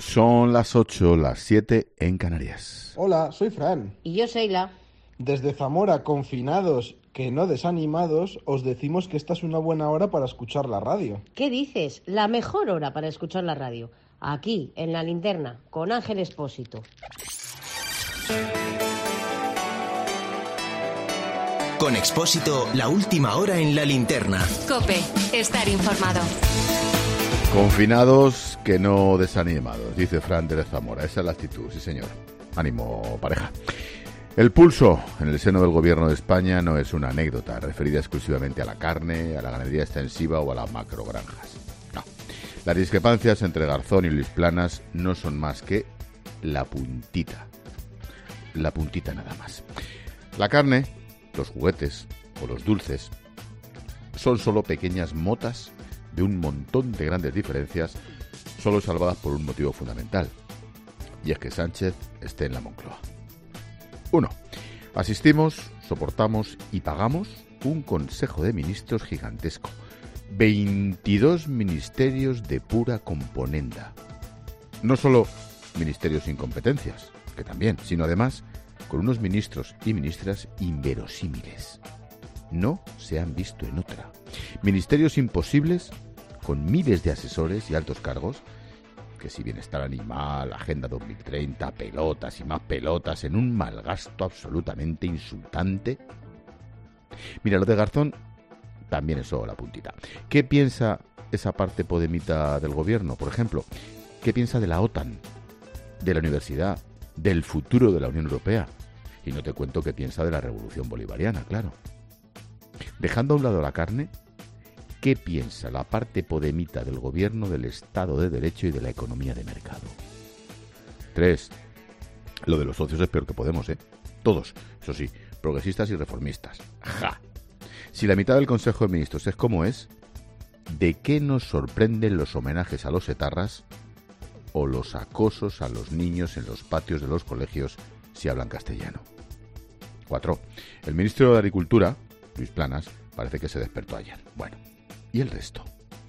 Son las 8, las 7 en Canarias. Hola, soy Fran. Y yo, Sheila. Desde Zamora, confinados, que no desanimados, os decimos que esta es una buena hora para escuchar la radio. ¿Qué dices? La mejor hora para escuchar la radio. Aquí, en La Linterna, con Ángel Expósito. Con Expósito, la última hora en La Linterna. COPE, estar informado. Confinados que no desanimados, dice Fran de Zamora. Esa es la actitud, sí señor. Ánimo, pareja. El pulso en el seno del gobierno de España no es una anécdota referida exclusivamente a la carne, a la ganadería extensiva o a las macrogranjas. No. Las discrepancias entre Garzón y Luis Planas no son más que la puntita. La puntita nada más. La carne, los juguetes o los dulces son solo pequeñas motas de un montón de grandes diferencias, solo salvadas por un motivo fundamental, y es que Sánchez esté en la Moncloa. 1. Asistimos, soportamos y pagamos un Consejo de Ministros gigantesco. 22 ministerios de pura componenda. No solo ministerios sin competencias, que también, sino además con unos ministros y ministras inverosímiles. No se han visto en otra. Ministerios imposibles con miles de asesores y altos cargos, que si bienestar animal, Agenda 2030, pelotas y más pelotas, en un malgasto absolutamente insultante. Mira, lo de Garzón también es solo la puntita. ¿Qué piensa esa parte podemita del gobierno, por ejemplo? ¿Qué piensa de la OTAN, de la universidad, del futuro de la Unión Europea? Y no te cuento qué piensa de la revolución bolivariana, claro. Dejando a un lado la carne, ¿qué piensa la parte podemita del gobierno del Estado de Derecho y de la economía de mercado? 3. Lo de los socios es peor que Podemos, ¿eh? Todos, eso sí, progresistas y reformistas. ¡Ja! Si la mitad del Consejo de Ministros es como es, ¿de qué nos sorprenden los homenajes a los etarras o los acosos a los niños en los patios de los colegios si hablan castellano? 4. El ministro de Agricultura, Luis Planas, parece que se despertó ayer. Bueno, ¿y el resto?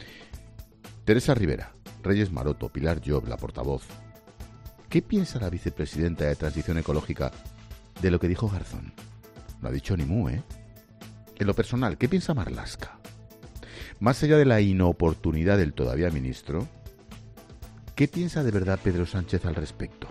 Teresa Rivera, Reyes Maroto, Pilar Llop, la portavoz. ¿Qué piensa la vicepresidenta de Transición Ecológica de lo que dijo Garzón? No ha dicho ni mu, ¿eh? En lo personal, ¿qué piensa Marlaska? Más allá de la inoportunidad del todavía ministro, ¿qué piensa de verdad Pedro Sánchez al respecto?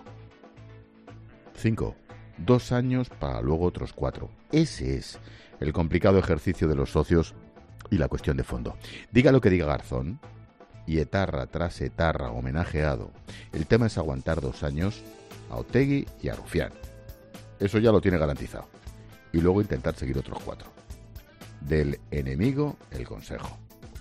5. 2 años para luego otros 4. Ese es el complicado ejercicio de los socios y la cuestión de fondo. Diga lo que diga Garzón, y etarra tras etarra homenajeado, el tema es aguantar 2 años a Otegi y a Rufián. Eso ya lo tiene garantizado. Y luego intentar seguir otros 4. Del enemigo, el consejo.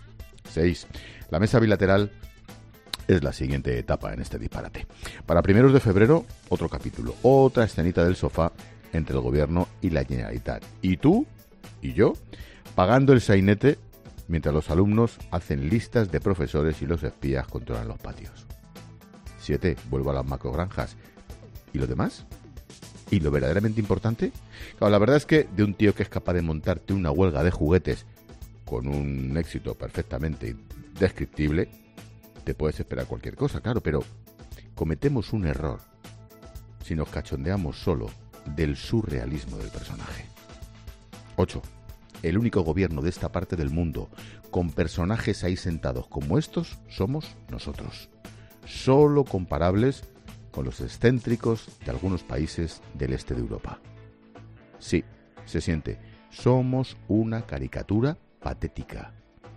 6. La mesa bilateral es la siguiente etapa en este disparate. Para primeros de febrero, otro capítulo, otra escenita del sofá entre el gobierno y la Generalitat. Y tú y yo, pagando el sainete, mientras los alumnos hacen listas de profesores y los espías controlan los patios. 7. Vuelvo a las macrogranjas. ¿Y lo demás? ¿Y lo verdaderamente importante? Claro, la verdad es que de un tío que es capaz de montarte una huelga de juguetes con un éxito perfectamente descriptible, te puedes esperar cualquier cosa, claro, pero cometemos un error si nos cachondeamos solo del surrealismo del personaje. 8. El único gobierno de esta parte del mundo con personajes ahí sentados como estos somos nosotros. Solo comparables con los excéntricos de algunos países del este de Europa. Sí, se siente. Somos una caricatura patética.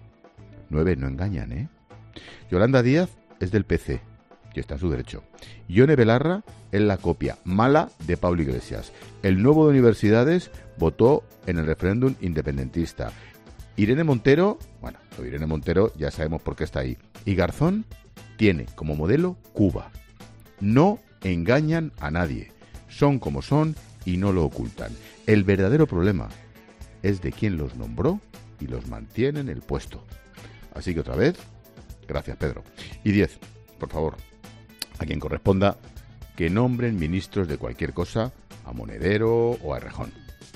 9. No engañan, ¿eh? Yolanda Díaz es del PC, y está en su derecho. Ione Belarra es la copia mala de Pablo Iglesias. El nuevo de Universidades votó en el referéndum independentista. Irene Montero, bueno, Irene Montero ya sabemos por qué está ahí. Y Garzón tiene como modelo Cuba. No engañan a nadie. Son como son y no lo ocultan. El verdadero problema es de quien los nombró y los mantiene en el puesto. Así que otra vez, gracias Pedro. Y 10, por favor, a quien corresponda, que nombren ministros de cualquier cosa a Monedero o a Errejón.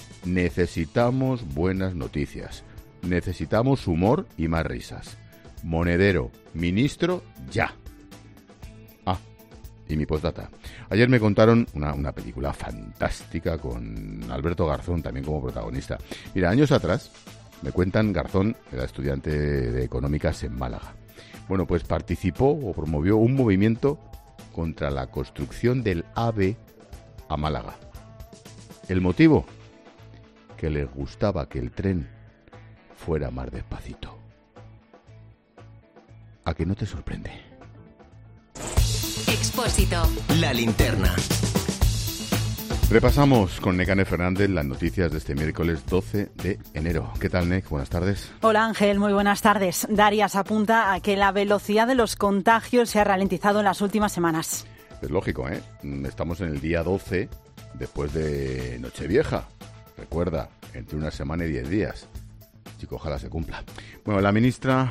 Necesitamos buenas noticias. Necesitamos humor y más risas. Monedero, ministro, ya. Ah, Y mi postdata. Ayer me contaron una película fantástica con Alberto Garzón también como protagonista. Mira, años atrás, me cuentan, Garzón era estudiante de económicas en Málaga. Bueno, pues participó o promovió un movimiento contra la construcción del AVE a Málaga. ¿El motivo? Que les gustaba que el tren fuera más despacito. ¿A que no te sorprende? Expósito. La linterna. Repasamos con Nekane Fernández las noticias de este miércoles 12 de enero. ¿Qué tal, Nek? Buenas tardes. Hola, Ángel. Muy buenas tardes. Darias apunta a que la velocidad de los contagios se ha ralentizado en las últimas semanas. Es lógico, ¿eh? Estamos en el día 12 después de Nochevieja. Recuerda, entre una semana y 10 días. Chico, ojalá se cumpla. Bueno, la ministra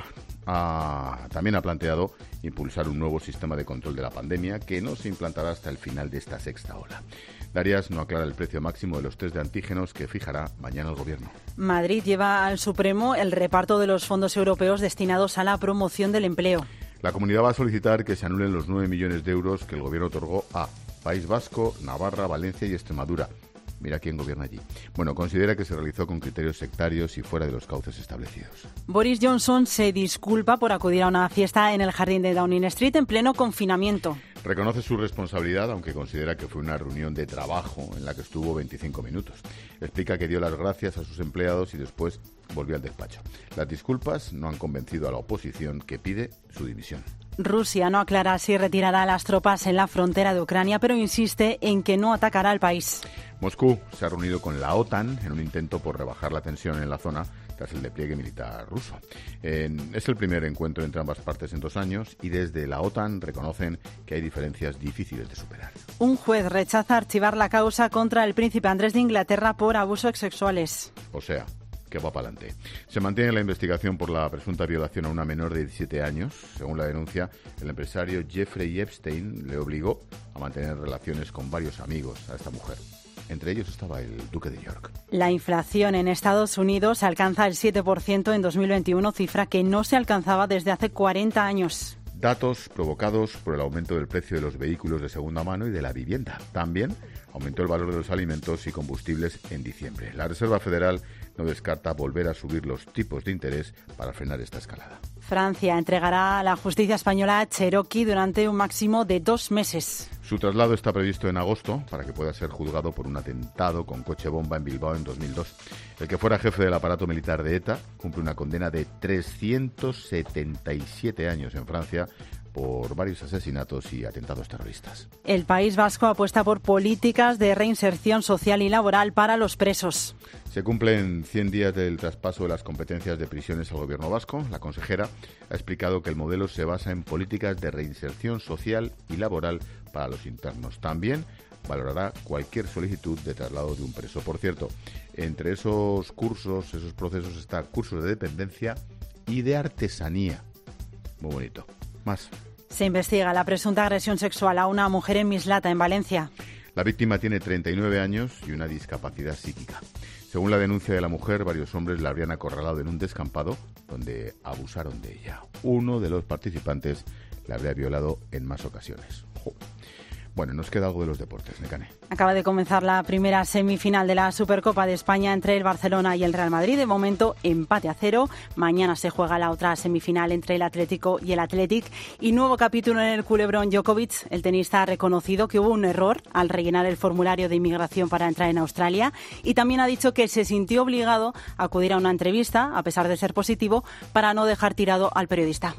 también ha planteado impulsar un nuevo sistema de control de la pandemia que no se implantará hasta el final de esta sexta ola. Darias no aclara el precio máximo de los test de antígenos que fijará mañana el Gobierno. Madrid lleva al Supremo el reparto de los fondos europeos destinados a la promoción del empleo. La comunidad va a solicitar que se anulen los 9 millones de euros que el Gobierno otorgó a País Vasco, Navarra, Valencia y Extremadura. Mira quién gobierna allí. Bueno, considera que se realizó con criterios sectarios y fuera de los cauces establecidos. Boris Johnson se disculpa por acudir a una fiesta en el jardín de Downing Street en pleno confinamiento. Reconoce su responsabilidad, aunque considera que fue una reunión de trabajo en la que estuvo 25 minutos. Explica que dio las gracias a sus empleados y después volvió al despacho. Las disculpas no han convencido a la oposición, que pide su dimisión. Rusia no aclara si retirará las tropas en la frontera de Ucrania, pero insiste en que no atacará al país. Moscú se ha reunido con la OTAN en un intento por rebajar la tensión en la zona tras el despliegue militar ruso. Es el primer encuentro entre ambas partes en 2 años y desde la OTAN reconocen que hay diferencias difíciles de superar. Un juez rechaza archivar la causa contra el príncipe Andrés de Inglaterra por abusos sexuales. O sea, que va para adelante. Se mantiene la investigación por la presunta violación a una menor de 17 años. Según la denuncia, el empresario Jeffrey Epstein le obligó a mantener relaciones con varios amigos a esta mujer. Entre ellos estaba el duque de York. La inflación en Estados Unidos alcanza el 7% en 2021, cifra que no se alcanzaba desde hace 40 años. Datos provocados por el aumento del precio de los vehículos de segunda mano y de la vivienda. También aumentó el valor de los alimentos y combustibles en diciembre. La Reserva Federal no descarta volver a subir los tipos de interés para frenar esta escalada. Francia entregará a la justicia española a Cherokee durante un máximo de 2 meses. Su traslado está previsto en agosto para que pueda ser juzgado por un atentado con coche bomba en Bilbao en 2002. El que fuera jefe del aparato militar de ETA cumple una condena de 377 años en Francia por varios asesinatos y atentados terroristas. El País Vasco apuesta por políticas de reinserción social y laboral para los presos. Se cumplen 100 días del traspaso de las competencias de prisiones al Gobierno vasco. La consejera ha explicado que el modelo se basa en políticas de reinserción social y laboral para los internos. También valorará cualquier solicitud de traslado de un preso. Por cierto, entre esos cursos, esos procesos, está cursos de dependencia y de artesanía. Muy bonito. Más. Se investiga la presunta agresión sexual a una mujer en Mislata, en Valencia. La víctima tiene 39 años y una discapacidad psíquica. Según la denuncia de la mujer, varios hombres la habrían acorralado en un descampado donde abusaron de ella. Uno de los participantes la habría violado en más ocasiones. Bueno, nos queda algo de los deportes, Nekane. Acaba de comenzar la primera semifinal de la Supercopa de España entre el Barcelona y el Real Madrid. De momento, empate a 0. Mañana se juega la otra semifinal entre el Atlético y el Athletic. Y nuevo capítulo en el culebrón Djokovic. El tenista ha reconocido que hubo un error al rellenar el formulario de inmigración para entrar en Australia. Y también ha dicho que se sintió obligado a acudir a una entrevista, a pesar de ser positivo, para no dejar tirado al periodista.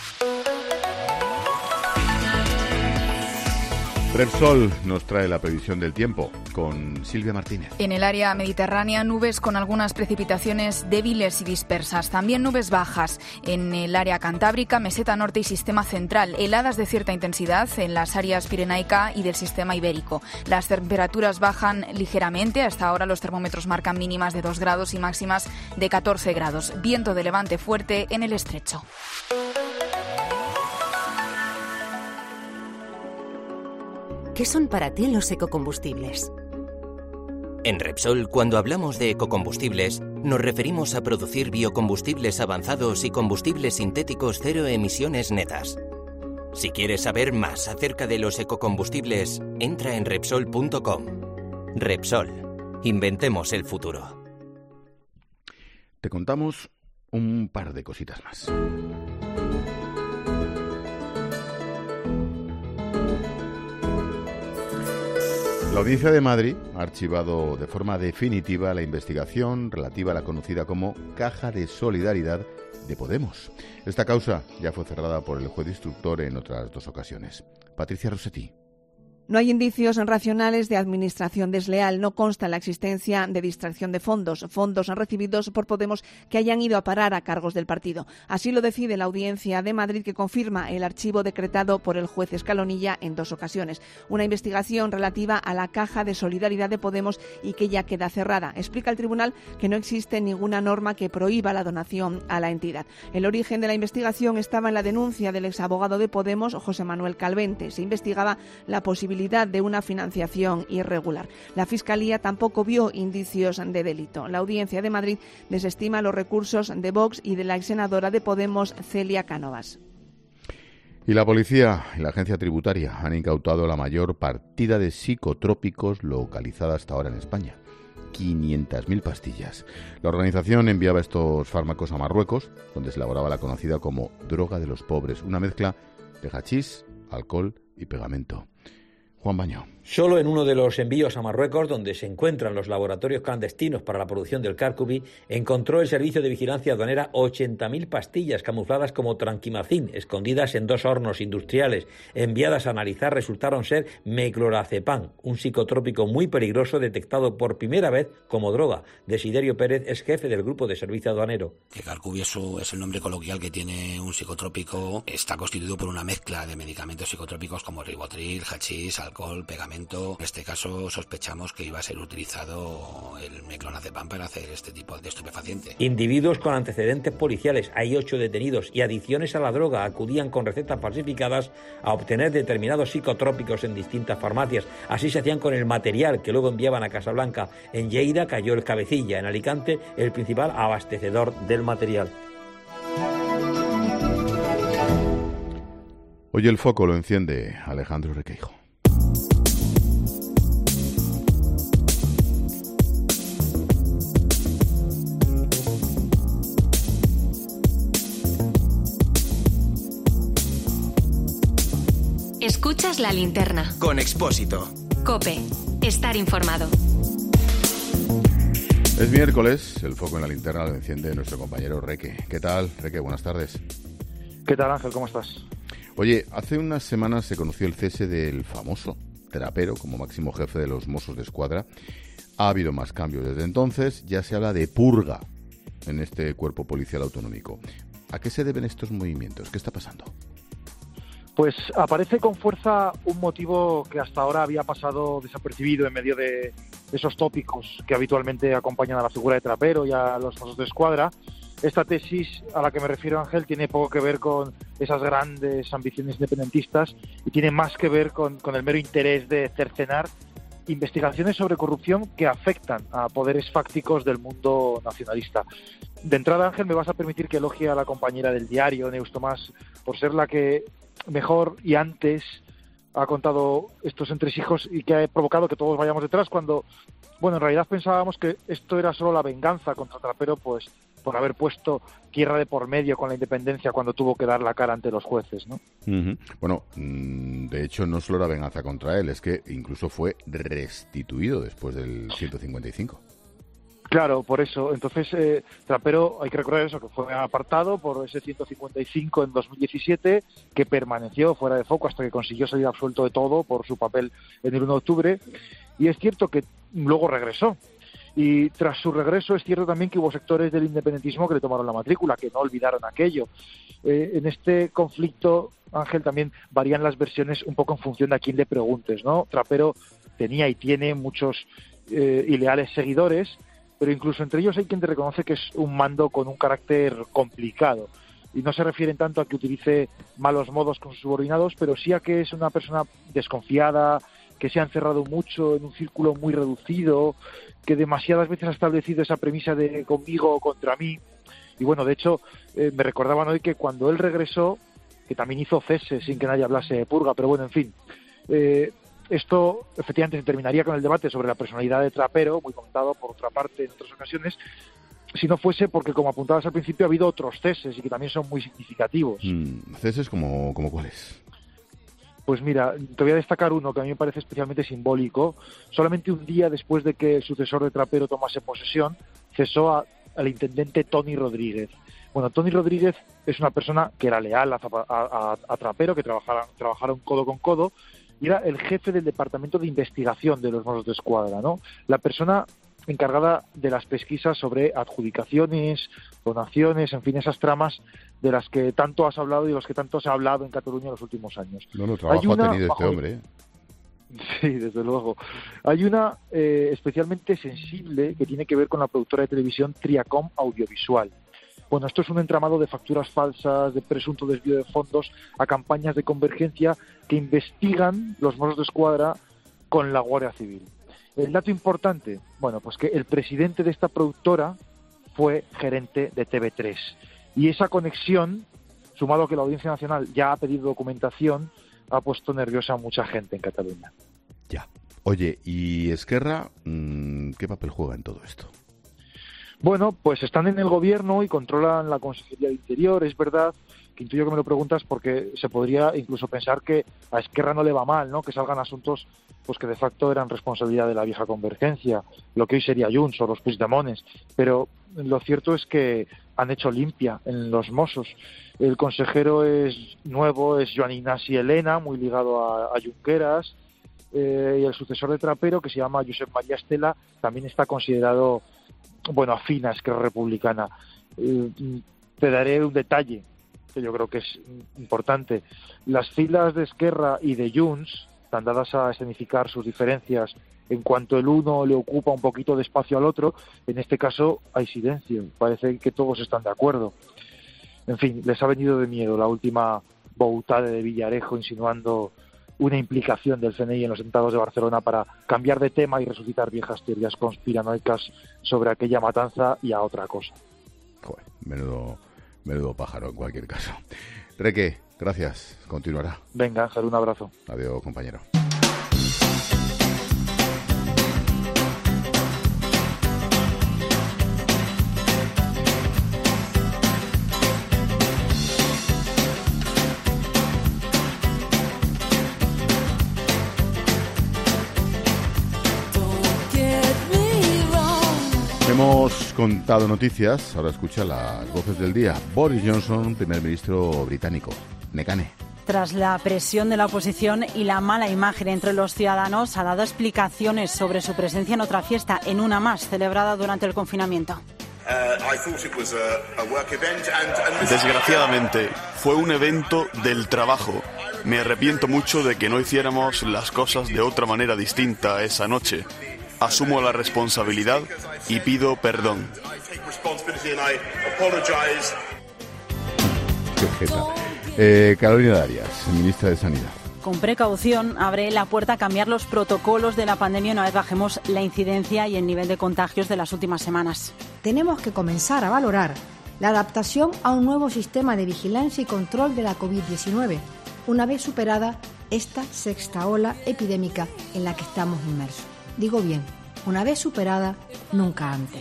Repsol nos trae la previsión del tiempo con Silvia Martínez. En el área mediterránea, nubes con algunas precipitaciones débiles y dispersas. También nubes bajas en el área cantábrica, meseta norte y sistema central. Heladas de cierta intensidad en las áreas pirenaica y del sistema ibérico. Las temperaturas bajan ligeramente. Hasta ahora los termómetros marcan mínimas de 2 grados y máximas de 14 grados. Viento de levante fuerte en el estrecho. ¿Qué son para ti los ecocombustibles? En Repsol, cuando hablamos de ecocombustibles, nos referimos a producir biocombustibles avanzados y combustibles sintéticos cero emisiones netas. Si quieres saber más acerca de los ecocombustibles, entra en Repsol.com. Repsol. Inventemos el futuro. Te contamos un par de cositas más. La Audiencia de Madrid ha archivado de forma definitiva la investigación relativa a la conocida como Caja de Solidaridad de Podemos. Esta causa ya fue cerrada por el juez instructor en otras 2 ocasiones. Patricia Rossetti. No hay indicios racionales de administración desleal. No consta la existencia de distracción de fondos recibidos por Podemos que hayan ido a parar a cargos del partido. Así lo decide la Audiencia de Madrid, que confirma el archivo decretado por el juez Escalonilla en 2 ocasiones. Una investigación relativa a la Caja de Solidaridad de Podemos y que ya queda cerrada. Explica el tribunal que no existe ninguna norma que prohíba la donación a la entidad. El origen de la investigación estaba en la denuncia del exabogado de Podemos, José Manuel Calvente. Se investigaba la posibilidad de una financiación irregular. La Fiscalía tampoco vio indicios de delito. La Audiencia de Madrid desestima los recursos de Vox y de la exsenadora de Podemos, Celia Cánovas. Y la policía y la agencia tributaria han incautado la mayor partida de psicotrópicos localizada hasta ahora en España. 500.000 pastillas. La organización enviaba estos fármacos a Marruecos, donde se elaboraba la conocida como droga de los pobres, una mezcla de hachís, alcohol y pegamento. Juan Baño. Solo en uno de los envíos a Marruecos, donde se encuentran los laboratorios clandestinos para la producción del cárcubi, encontró el Servicio de Vigilancia Aduanera 80.000 pastillas camufladas como tranquimacín, escondidas en 2 hornos industriales. Enviadas a analizar, resultaron ser meclorazepam, un psicotrópico muy peligroso detectado por primera vez como droga. Desiderio Pérez es jefe del grupo de servicio aduanero. El cárcubi es el nombre coloquial que tiene un psicotrópico. Está constituido por una mezcla de medicamentos psicotrópicos como ribotril, hachís, alcohol, pegamento. En este caso sospechamos que iba a ser utilizado el meclonazepam para hacer este tipo de estupefaciente. Individuos con antecedentes policiales, hay 8 detenidos, y adicciones a la droga acudían con recetas falsificadas a obtener determinados psicotrópicos en distintas farmacias. Así se hacían con el material que luego enviaban a Casablanca. En Lleida cayó el Cabecilla, en Alicante el principal abastecedor del material. Hoy el foco lo enciende Alejandro Requeijo. Escuchas La Linterna. Con Expósito. COPE. Estar informado. Es miércoles, el foco en La Linterna lo enciende nuestro compañero Reque. ¿Qué tal, Reque? Buenas tardes. ¿Qué tal, Ángel? ¿Cómo estás? Oye, hace unas semanas se conoció el cese del famoso Trapero como máximo jefe de los Mossos de Escuadra. Ha habido más cambios desde entonces, ya se habla de purga en este cuerpo policial autonómico. ¿A qué se deben estos movimientos? ¿Qué está pasando? Pues aparece con fuerza un motivo que hasta ahora había pasado desapercibido en medio de esos tópicos que habitualmente acompañan a la figura de Trapero y a los Mossos de Escuadra. Esta tesis a la que me refiero, Ángel, tiene poco que ver con esas grandes ambiciones independentistas y tiene más que ver con el mero interés de cercenar investigaciones sobre corrupción que afectan a poderes fácticos del mundo nacionalista. De entrada, Ángel, me vas a permitir que elogie a la compañera del diario, Neus Tomás, por ser la que mejor y antes ha contado estos entresijos y que ha provocado que todos vayamos detrás cuando, bueno, en realidad pensábamos que esto era solo la venganza contra Trapero, pues por haber puesto tierra de por medio con la independencia cuando tuvo que dar la cara ante los jueces, ¿no? Uh-huh. Bueno, de hecho no solo era venganza contra él, es que incluso fue restituido después del 155. Claro, por eso. Entonces, Trapero, hay que recordar eso, que fue apartado por ese 155 en 2017, que permaneció fuera de foco hasta que consiguió salir absuelto de todo por su papel en el 1 de octubre. Y es cierto que luego regresó. Y tras su regreso es cierto también que hubo sectores del independentismo que le tomaron la matrícula, que no olvidaron aquello. En este conflicto, Ángel, también varían las versiones un poco en función de a quién le preguntes, ¿no? Trapero tenía y tiene muchos y leales seguidores, pero incluso entre ellos hay quien te reconoce que es un mando con un carácter complicado. Y no se refieren tanto a que utilice malos modos con sus subordinados, pero sí a que es una persona desconfiada, que se ha encerrado mucho en un círculo muy reducido, que demasiadas veces ha establecido esa premisa de conmigo o contra mí. Y bueno, de hecho, me recordaban hoy que cuando él regresó, que también hizo cese sin que nadie hablase de purga, pero bueno, en fin. Esto efectivamente se terminaría con el debate sobre la personalidad de Trapero, muy comentado por otra parte en otras ocasiones, si no fuese porque, como apuntabas al principio, ha habido otros ceses y que también son muy significativos. ¿Ceses como cuáles? Pues mira, te voy a destacar uno que a mí me parece especialmente simbólico. Solamente un día después de que el sucesor de Trapero tomase posesión, cesó al intendente Toni Rodríguez. Bueno, Toni Rodríguez es una persona que era leal a Trapero, que trabajaron codo con codo, y era el jefe del departamento de investigación de los Mossos d'Esquadra, ¿no? La persona encargada de las pesquisas sobre adjudicaciones, donaciones, en fin, esas tramas de las que tanto has hablado y de los que tanto se ha hablado en Cataluña en los últimos años. No, trabajo ha tenido este hombre. Sí, desde luego. Hay una especialmente sensible que tiene que ver con la productora de televisión Triacom Audiovisual. Bueno, esto es un entramado de facturas falsas, de presunto desvío de fondos a campañas de convergencia que investigan los Mossos d'Esquadra con la Guardia Civil. El dato importante, bueno, pues que el presidente de esta productora fue gerente de TV3. Y esa conexión, sumado a que la Audiencia Nacional ya ha pedido documentación, ha puesto nerviosa a mucha gente en Cataluña. Ya. Oye, ¿y Esquerra qué papel juega en todo esto? Bueno, pues están en el gobierno y controlan la Consejería de Interior. Es verdad que intuyo que me lo preguntas porque se podría incluso pensar que a Esquerra no le va mal, ¿no? Que salgan asuntos pues que de facto eran responsabilidad de la vieja convergencia, lo que hoy sería Junts o los Puigdemones. Pero lo cierto es que han hecho limpia en los Mossos. El consejero es nuevo, es Joan Ignasi Elena, muy ligado a Junqueras, y el sucesor de Trapero, que se llama Josep María Estela, también está considerado, bueno, afín a Esquerra Republicana. Te daré un detalle que yo creo que es importante. Las filas de Esquerra y de Junts, tan dadas a escenificar sus diferencias en cuanto el uno le ocupa un poquito de espacio al otro, en este caso hay silencio. Parece que todos están de acuerdo. En fin, les ha venido de miedo la última boutada de Villarejo insinuando una implicación del CNI en los atentados de Barcelona para cambiar de tema y resucitar viejas teorías conspiranoicas sobre aquella matanza y a otra cosa. Joder, menudo pájaro en cualquier caso. Reque, gracias. Continuará. Venga, Ángel, un abrazo. Adiós, compañero. Hemos contado noticias, ahora escucha las voces del día. Boris Johnson, primer ministro británico. Nekane. Tras la presión de la oposición y la mala imagen entre los ciudadanos, ha dado explicaciones sobre su presencia en otra fiesta, en una más, celebrada durante el confinamiento. Desgraciadamente, fue un evento del trabajo. Me arrepiento mucho de que no hiciéramos las cosas de otra manera distinta esa noche. Asumo la responsabilidad y pido perdón. Carolina Darias, ministra de Sanidad. Con precaución, abre la puerta a cambiar los protocolos de la pandemia una vez bajemos la incidencia y el nivel de contagios de las últimas semanas. Tenemos que comenzar a valorar la adaptación a un nuevo sistema de vigilancia y control de la COVID-19, una vez superada esta sexta ola epidémica en la que estamos inmersos. Digo bien, una vez superada, nunca antes.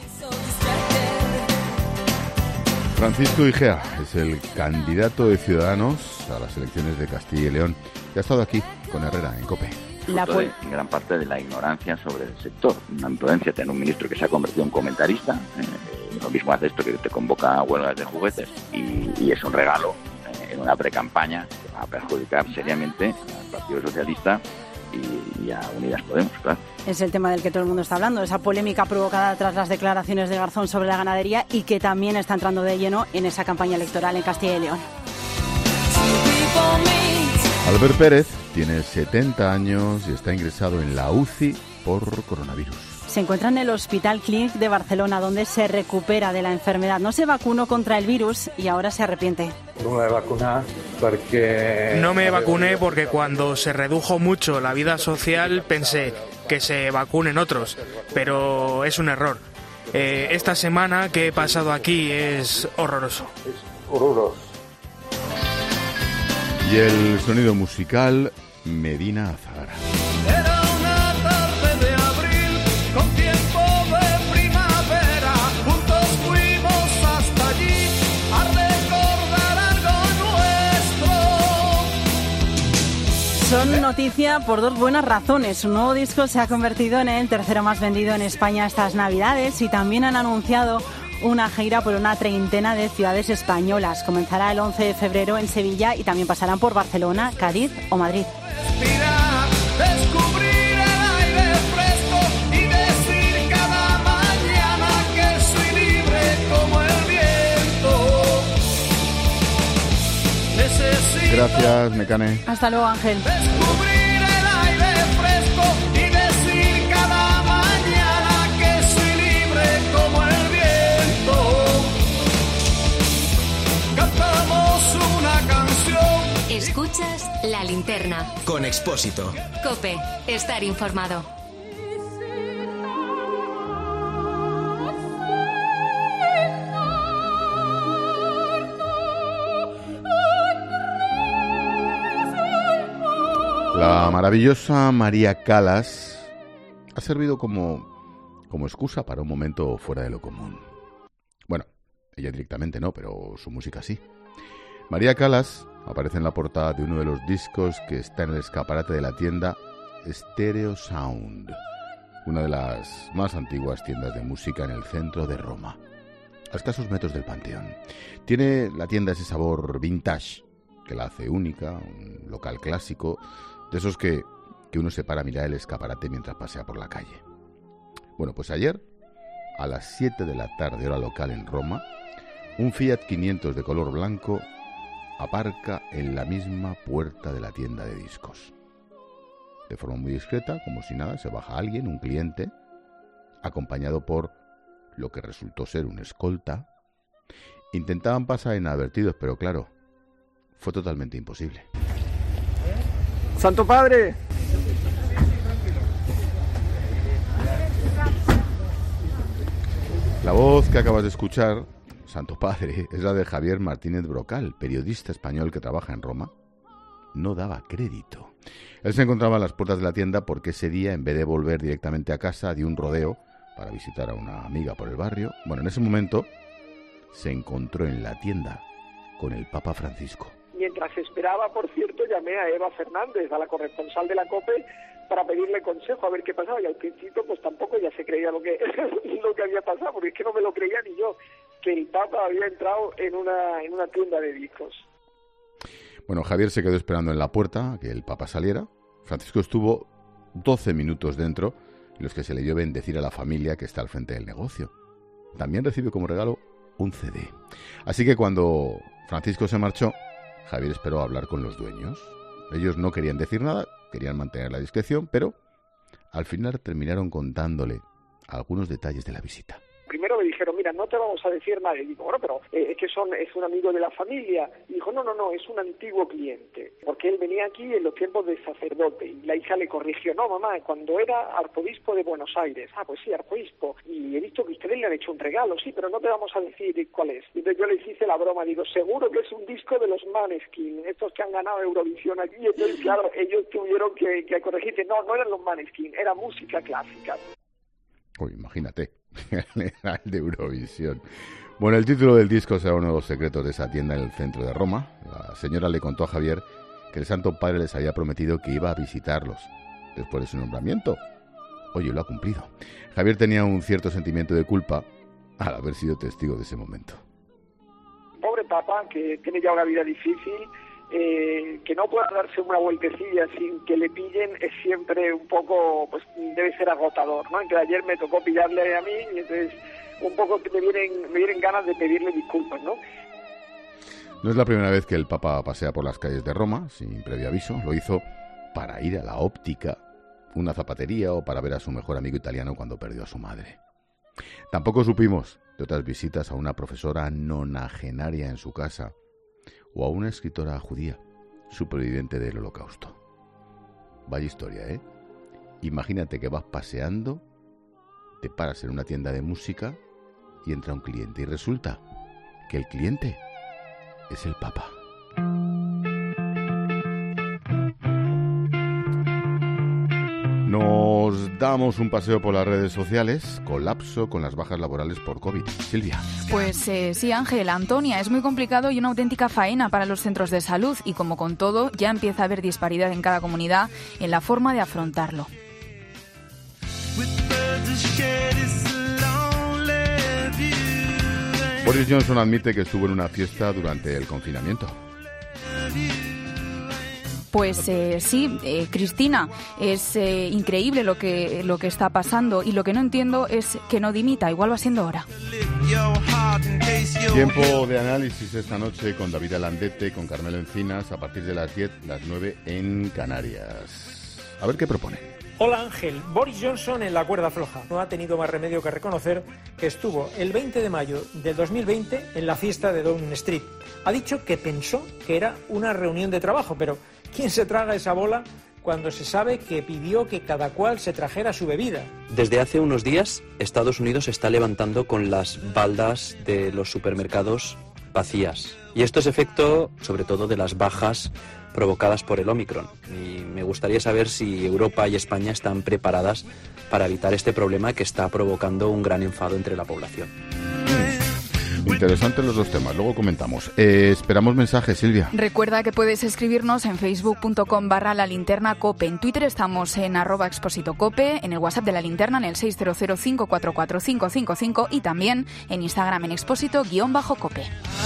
Francisco Igea es el candidato de Ciudadanos a las elecciones de Castilla y León. Ya ha estado aquí con Herrera en COPE. En gran parte de la ignorancia sobre el sector. Una imprudencia tener un ministro que se ha convertido en comentarista. Lo mismo hace esto que te convoca a huelgas de juguetes y es un regalo en una precampaña que va a perjudicar seriamente al Partido Socialista y a Unidas Podemos, claro. Es el tema del que todo el mundo está hablando, esa polémica provocada tras las declaraciones de Garzón sobre la ganadería y que también está entrando de lleno en esa campaña electoral en Castilla y León. Albert Pérez tiene 70 años y está ingresado en la UCI por coronavirus. Se encuentra en el Hospital Clínic de Barcelona, donde se recupera de la enfermedad. No se vacunó contra el virus y ahora se arrepiente. No me vacuné porque cuando se redujo mucho la vida social pensé que se vacunen otros, pero es un error. Esta semana que he pasado aquí es horroroso. Y el sonido musical, Medina Azahara. Era una tarde de abril, con tiempo de primavera, juntos fuimos hasta allí a recordar algo nuestro. Son noticia por dos buenas razones. Su nuevo disco se ha convertido en el tercero más vendido en España estas Navidades y también han anunciado una gira por una treintena de ciudades españolas. Comenzará el 11 de febrero en Sevilla y también pasarán por Barcelona, Cádiz o Madrid. Respirar, descubrir el aire fresco y decir cada mañana que soy libre como el viento. Necesito Gracias, Mecane. Hasta luego, Ángel. descubrir el aire fresco y decir cada mañana que soy libre como el viento. Cantamos una canción. Escuchas La Linterna. Con Expósito. COPE. Estar informado. La maravillosa María Callas ha servido como excusa para un momento fuera de lo común. Bueno, ella directamente no, pero su música sí. María Callas aparece en la portada de uno de los discos que está en el escaparate de la tienda Stereo Sound, una de las más antiguas tiendas de música en el centro de Roma, a escasos metros del Panteón. Tiene la tienda ese sabor vintage que la hace única, un local clásico, de esos que uno se para a mirar el escaparate mientras pasea por la calle. Bueno, pues ayer, a las 7 de la tarde, hora local en Roma, un Fiat 500 de color blanco aparca en la misma puerta de la tienda de discos. De forma muy discreta, como si nada, se baja alguien, un cliente, acompañado por lo que resultó ser un escolta. Intentaban pasar inadvertidos, pero claro, fue totalmente imposible. ¡Santo Padre! La voz que acabas de escuchar, Santo Padre, es la de Javier Martínez Brocal, periodista español que trabaja en Roma. No daba crédito. Él se encontraba a las puertas de la tienda porque ese día, en vez de volver directamente a casa, dio un rodeo para visitar a una amiga por el barrio. Bueno, en ese momento se encontró en la tienda con el Papa Francisco. Mientras esperaba, por cierto, llamé a Eva Fernández, a la corresponsal de la COPE, para pedirle consejo a ver qué pasaba, y al principio pues tampoco ya se creía lo que había pasado, porque es que no me lo creía ni yo, que el Papa había entrado en una tienda de discos. Bueno, Javier se quedó esperando en la puerta a que el Papa saliera. Francisco estuvo 12 minutos dentro, en los que se le dio bendecir a la familia que está al frente del negocio. También recibió como regalo un CD. Así que cuando Francisco se marchó, Javier esperó a hablar con los dueños. Ellos no querían decir nada, querían mantener la discreción, pero al final terminaron contándole algunos detalles de la visita. Primero me dijeron, mira, no te vamos a decir nada. Y digo, bueno, pero es que es un amigo de la familia. Y dijo, no, es un antiguo cliente. Porque él venía aquí en los tiempos de sacerdote. Y la hija le corrigió, no, mamá, cuando era arzobispo de Buenos Aires. Ah, pues sí, arzobispo. Y he visto que ustedes le han hecho un regalo, sí, pero no te vamos a decir cuál es. Y entonces yo les hice la broma, digo, seguro que es un disco de los Måneskin, estos que han ganado Eurovisión aquí. Y entonces, claro, ellos tuvieron que corregirse. No eran los Måneskin, era música clásica. Uy, imagínate, el de Eurovisión. Bueno, el título del disco será uno de los secretos de esa tienda en el centro de Roma. La señora le contó a Javier que el Santo Padre les había prometido que iba a visitarlos después de su nombramiento. Oye, lo ha cumplido. Javier tenía un cierto sentimiento de culpa al haber sido testigo de ese momento. Pobre Papa, que tiene ya una vida difícil, que no pueda darse una vueltecilla sin que le pillen es siempre un poco, pues debe ser agotador, ¿no? Entonces ayer me tocó pillarle a mí y entonces un poco me vienen ganas de pedirle disculpas, ¿no? No es la primera vez que el Papa pasea por las calles de Roma sin previo aviso. Lo hizo para ir a la óptica, una zapatería o para ver a su mejor amigo italiano cuando perdió a su madre. Tampoco supimos de otras visitas a una profesora nonagenaria en su casa o a una escritora judía superviviente del Holocausto. Vaya historia, ¿eh? Imagínate que vas paseando, te paras en una tienda de música y entra un cliente y resulta que el cliente es el Papa. Damos un paseo por las redes sociales. Colapso con las bajas laborales por COVID. Silvia. Pues sí, Ángel, Antonia, es muy complicado y una auténtica faena para los centros de salud y como con todo, ya empieza a haber disparidad en cada comunidad en la forma de afrontarlo. Boris Johnson admite que estuvo en una fiesta durante el confinamiento. Pues sí, Cristina, es increíble lo que está pasando y lo que no entiendo es que no dimita, igual va siendo hora. Tiempo de análisis esta noche con David Alandete, con Carmelo Encinas, a partir de las 10, las 9 en Canarias. A ver qué propone. Hola Ángel, Boris Johnson en la cuerda floja. No ha tenido más remedio que reconocer que estuvo el 20 de mayo del 2020 en la fiesta de Downing Street. Ha dicho que pensó que era una reunión de trabajo, pero ¿quién se traga esa bola cuando se sabe que pidió que cada cual se trajera su bebida? Desde hace unos días, Estados Unidos se está levantando con las baldas de los supermercados vacías. Y esto es efecto, sobre todo, de las bajas provocadas por el Omicron. Y me gustaría saber si Europa y España están preparadas para evitar este problema que está provocando un gran enfado entre la población. Interesantes los dos temas, luego comentamos. Esperamos mensajes, Silvia. Recuerda que puedes escribirnos en facebook.com/lalinternacope. En Twitter estamos en @expositocope, en el WhatsApp de La Linterna en el 600-544-555 y también en Instagram en expósito_cope.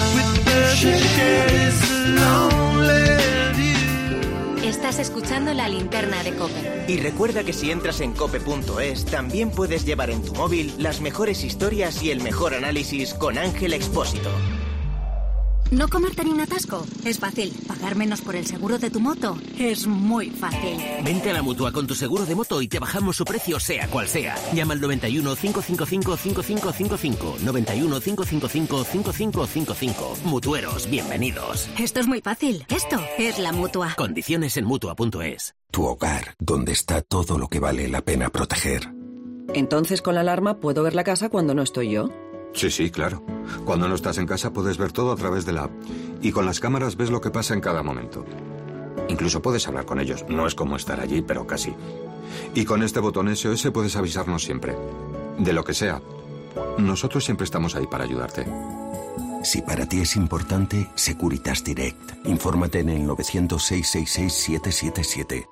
Estás escuchando La Linterna de COPE. Y recuerda que si entras en cope.es, también puedes llevar en tu móvil las mejores historias y el mejor análisis con Ángel Expósito. ¿No comerte ni un atasco? Es fácil. ¿Pagar menos por el seguro de tu moto? Es muy fácil. Vente a la Mutua con tu seguro de moto y te bajamos su precio sea cual sea. Llama al 91 555 5555. 91 555 5555. Mutueros, bienvenidos. Esto es muy fácil. Esto es la Mutua. Condiciones en Mutua.es. Tu hogar, donde está todo lo que vale la pena proteger. Entonces con la alarma puedo ver la casa cuando no estoy yo. Sí, claro. Cuando no estás en casa puedes ver todo a través de la app. Y con las cámaras ves lo que pasa en cada momento. Incluso puedes hablar con ellos. No es como estar allí, pero casi. Y con este botón SOS puedes avisarnos siempre. De lo que sea. Nosotros siempre estamos ahí para ayudarte. Si para ti es importante, Securitas Direct. Infórmate en el 900-666-777.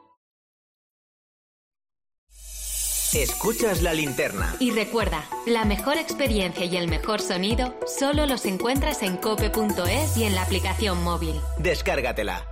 Escuchas La Linterna. Y recuerda, la mejor experiencia y el mejor sonido solo los encuentras en cope.es y en la aplicación móvil. Descárgatela.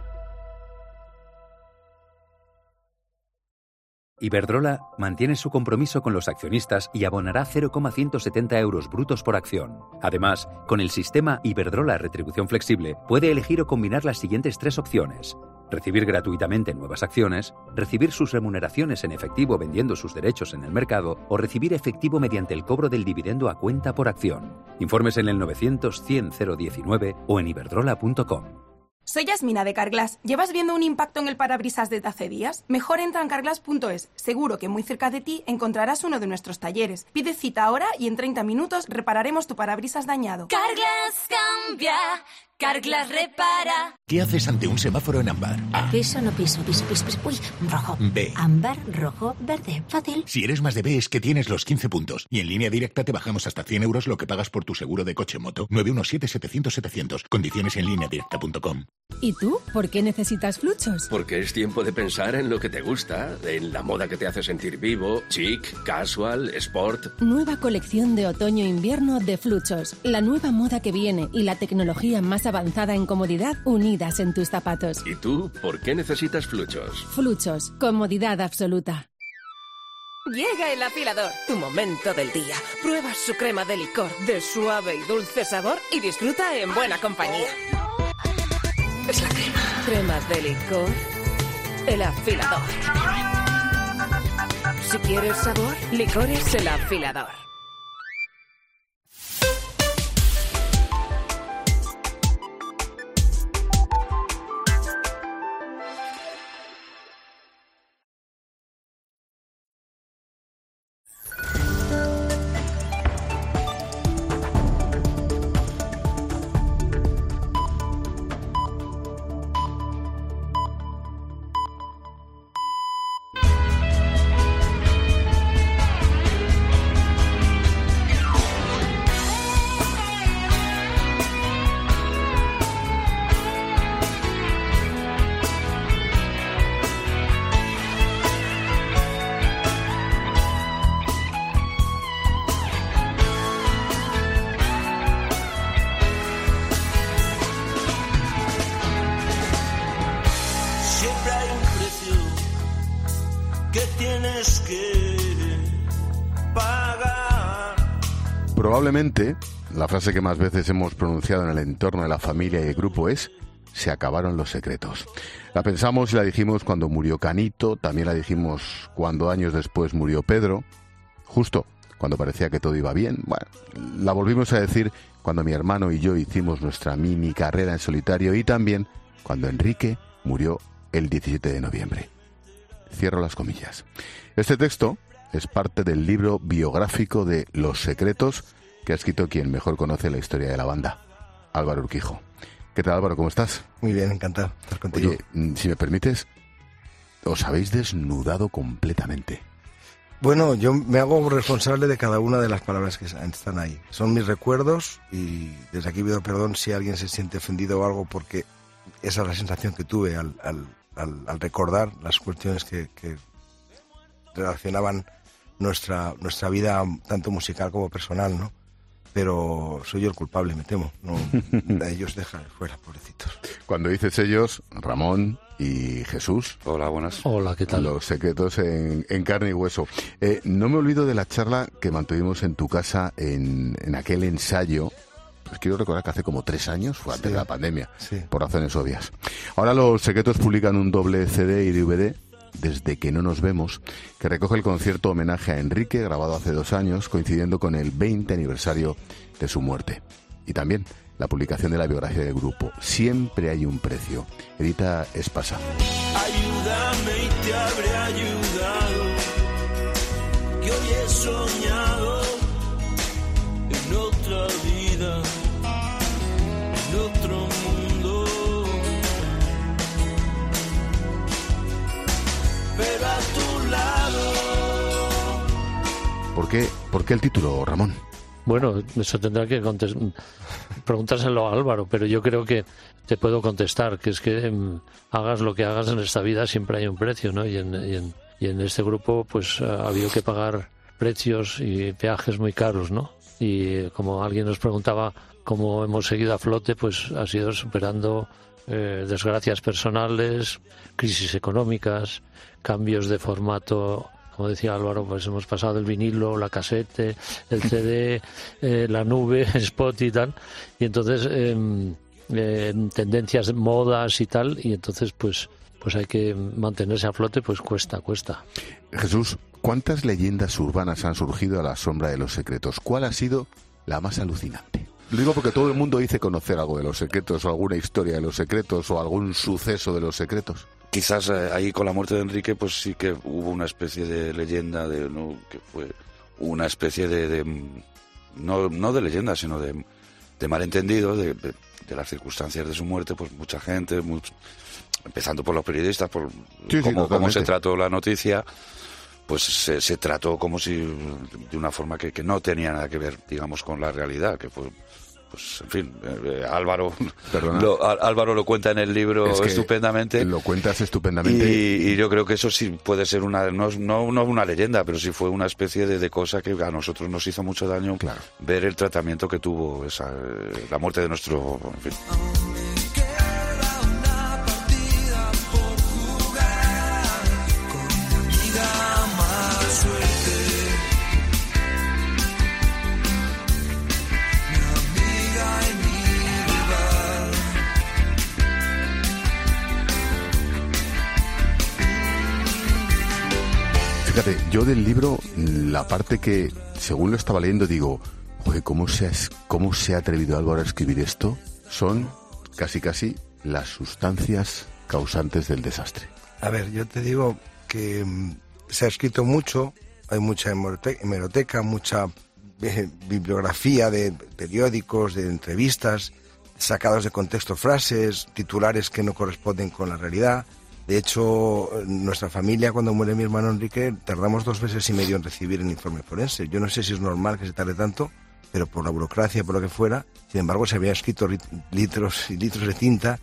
Iberdrola mantiene su compromiso con los accionistas y abonará 0,170 euros brutos por acción. Además, con el sistema Iberdrola Retribución Flexible, puede elegir o combinar las siguientes 3 opciones. Recibir gratuitamente nuevas acciones, recibir sus remuneraciones en efectivo vendiendo sus derechos en el mercado o recibir efectivo mediante el cobro del dividendo a cuenta por acción. Informes en el 900-100-019 o en iberdrola.com. Soy Yasmina de Carglass. ¿Llevas viendo un impacto en el parabrisas desde hace días? Mejor entra en carglass.es. Seguro que muy cerca de ti encontrarás uno de nuestros talleres. Pide cita ahora y en 30 minutos repararemos tu parabrisas dañado. Carglass cambia, Carglass repara. ¿Qué haces ante un semáforo en ámbar? A. Piso, no piso. Uy, rojo. B. Ámbar, rojo, verde. Fácil. Si eres más de B es que tienes los 15 puntos. Y en Línea Directa te bajamos hasta 100 euros lo que pagas por tu seguro de coche-moto. 917-700-700. Condiciones en lineadirecta.com. ¿Y tú? ¿Por qué necesitas Fluchos? Porque es tiempo de pensar en lo que te gusta, en la moda que te hace sentir vivo, chic, casual, sport. Nueva colección de otoño-invierno de Fluchos. La nueva moda que viene y la tecnología más avanzada en comodidad unidas en tus zapatos. ¿Y tú? ¿Por qué necesitas Fluchos? Fluchos. Comodidad absoluta. Llega el afilador, tu momento del día. Prueba su crema de licor de suave y dulce sabor y disfruta en buena compañía. Es la crema. Cremas de licor. El afilador. Si quieres sabor, licores el afilador. siempre hay un precio que tienes que pagar. Probablemente la frase que más veces hemos pronunciado en el entorno de la familia y el grupo es: se acabaron los secretos. La pensamos y la dijimos cuando murió Canito, también la dijimos cuando años después murió Pedro, justo cuando parecía que todo iba bien. Bueno, la volvimos a decir cuando mi hermano y yo hicimos nuestra mini carrera en solitario y también cuando Enrique murió el 17 de noviembre. Cierro las comillas. Este texto es parte del libro biográfico de Los Secretos que ha escrito quien mejor conoce la historia de la banda, Álvaro Urquijo. ¿Qué tal, Álvaro? ¿Cómo estás? Muy bien, encantado de estar contigo. Oye, si me permites, os habéis desnudado completamente. Bueno, yo me hago responsable de cada una de las palabras que están ahí. Son mis recuerdos y desde aquí pido perdón si alguien se siente ofendido o algo, porque esa es la sensación que tuve al recordar las cuestiones que relacionaban nuestra vida, tanto musical como personal, ¿no? Pero soy yo el culpable, me temo. No, a ellos déjame fuera, pobrecitos. Cuando dices ellos, Ramón y Jesús. Hola, buenas. Hola, ¿qué tal? Los secretos en carne y hueso. No me olvido de la charla que mantuvimos en tu casa en aquel ensayo. Pues quiero recordar que hace como 3 años, fue antes de la pandemia, por razones obvias. Ahora los secretos publican un doble CD y DVD, Desde que no nos vemos, que recoge el concierto homenaje a Enrique, grabado hace 2 años, coincidiendo con el 20 aniversario de su muerte. Y también la publicación de la biografía del grupo, Siempre hay un precio, edita Espasa. Ayúdame y te habré ayudado, que hoy he soñado en otra vida, en otro mundo. Pero a tu lado. ¿Por qué el título, Ramón? Bueno, eso tendrá que preguntárselo a Álvaro, pero yo creo que te puedo contestar, que es que hagas lo que hagas en esta vida siempre hay un precio, ¿no? Y en este grupo pues ha habido que pagar precios y peajes muy caros, ¿no? Y como alguien nos preguntaba cómo hemos seguido a flote, pues ha sido superando desgracias personales, crisis económicas, cambios de formato. Como decía Álvaro, pues hemos pasado del vinilo, la casete, el CD, la nube, Spot y tal, y entonces tendencias, modas y tal, y entonces pues hay que mantenerse a flote, pues cuesta. Jesús, ¿cuántas leyendas urbanas han surgido a la sombra de Los Secretos? ¿Cuál ha sido la más alucinante? Lo digo porque todo el mundo dice conocer algo de Los Secretos, o alguna historia de Los Secretos, o algún suceso de Los Secretos. Quizás ahí con la muerte de Enrique pues sí que hubo una especie de leyenda, ¿no? Que fue una especie de no de leyenda, sino de malentendido de las circunstancias de su muerte. Pues mucha gente, empezando por los periodistas, por cómo se trató la noticia, pues se trató como si de una forma que no tenía nada que ver, digamos, con la realidad, que fue... Pues, en fin, Álvaro lo cuenta en el libro estupendamente. Lo cuentas estupendamente. Y yo creo que eso sí puede ser no una leyenda, pero sí fue una especie de cosa que a nosotros nos hizo mucho daño, claro, ver el tratamiento que tuvo la muerte de nuestro... En fin. Fíjate, yo del libro, la parte que, según lo estaba leyendo, digo, joder, ¿cómo se ha atrevido Álvaro a escribir esto? Son casi las sustancias causantes del desastre. A ver, yo te digo que se ha escrito mucho, hay mucha hemeroteca, mucha bibliografía de periódicos, de entrevistas, sacados de contexto frases, titulares que no corresponden con la realidad. De hecho, nuestra familia, cuando muere mi hermano Enrique, tardamos 2 meses y medio en recibir el informe forense. Yo no sé si es normal que se tarde tanto, pero por la burocracia, por lo que fuera, sin embargo, se habían escrito litros y litros de tinta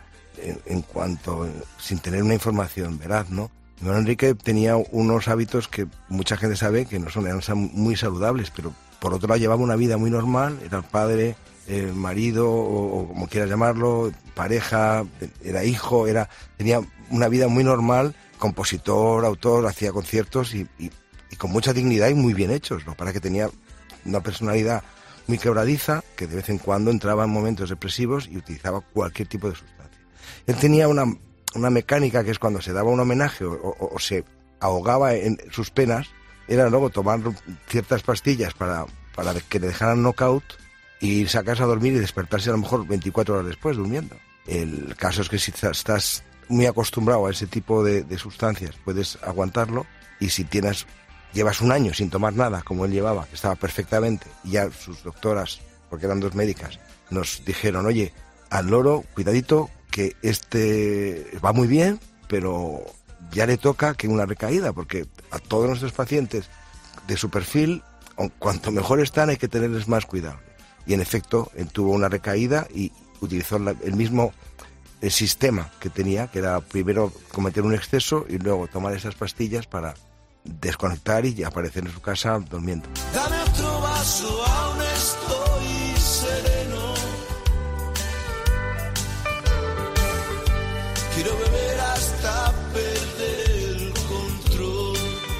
sin tener una información veraz, ¿no? Mi hermano Enrique tenía unos hábitos que mucha gente sabe que eran muy saludables, pero por otro lado llevaba una vida muy normal, era el padre, marido o como quieras llamarlo, pareja, era hijo, tenía una vida muy normal, compositor, autor, hacía conciertos y con mucha dignidad y muy bien hechos, ¿no? Para que tenía una personalidad muy quebradiza, que de vez en cuando entraba en momentos depresivos y utilizaba cualquier tipo de sustancia. Él tenía una mecánica que es cuando se daba un homenaje o se ahogaba en sus penas, era luego tomar ciertas pastillas para que le dejaran knockout y irse a casa a dormir y despertarse a lo mejor 24 horas después durmiendo. El caso es que si estás muy acostumbrado a ese tipo de sustancias puedes aguantarlo, y si llevas un año sin tomar nada, como él llevaba, que estaba perfectamente, y ya sus doctoras, porque eran 2 médicas, nos dijeron, oye, al loro, cuidadito, que va muy bien, pero ya le toca que una recaída, porque a todos nuestros pacientes de su perfil, cuanto mejor están, hay que tenerles más cuidado. Y en efecto, él tuvo una recaída y utilizó el mismo sistema que tenía, que era primero cometer un exceso y luego tomar esas pastillas para desconectar y aparecer en su casa durmiendo. Dame otro vaso, aún estoy sereno. Quiero beber hasta perder el control.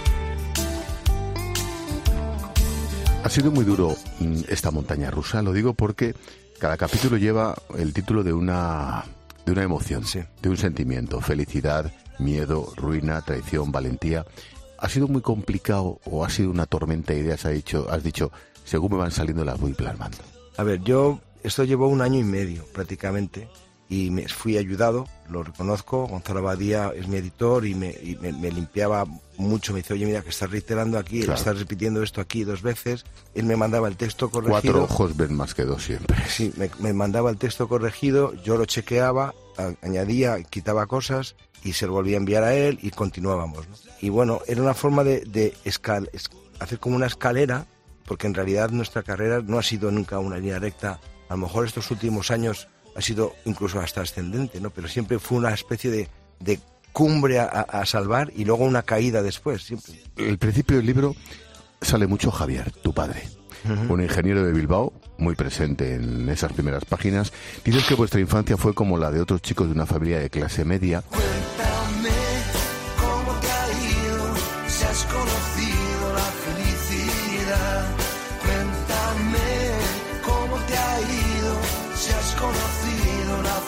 Ha sido muy duro esta montaña rusa, lo digo porque cada capítulo lleva el título de una emoción, sí, de un sentimiento: felicidad, miedo, ruina, traición, valentía. ¿Ha sido muy complicado o ha sido una tormenta de ideas? Has dicho, según me van saliendo las voy plasmando. A ver, esto llevó 1 año y medio prácticamente, y me fui ayudado, lo reconozco. Gonzalo Abadía es mi editor y me limpiaba mucho. Me dice, oye, mira, que estás reiterando aquí, claro, estás repitiendo esto aquí 2 veces. Él me mandaba el texto corregido. 4 ojos ven más que 2 siempre. Sí, me mandaba el texto corregido, yo lo chequeaba, añadía, quitaba cosas y se lo volvía a enviar a él y continuábamos, ¿no? Y bueno, era una forma de hacer como una escalera, porque en realidad nuestra carrera no ha sido nunca una línea recta. A lo mejor estos últimos años ha sido incluso hasta ascendente, ¿no? Pero siempre fue una especie de cumbre a salvar y luego una caída después, siempre. El principio del libro sale mucho Javier, tu padre. Uh-huh. Un ingeniero de Bilbao, muy presente en esas primeras páginas. Dices que vuestra infancia fue como la de otros chicos de una familia de clase media. Cuéntame cómo te ha ido, si has conocido la felicidad. Cuéntame cómo te ha ido, si has conocido la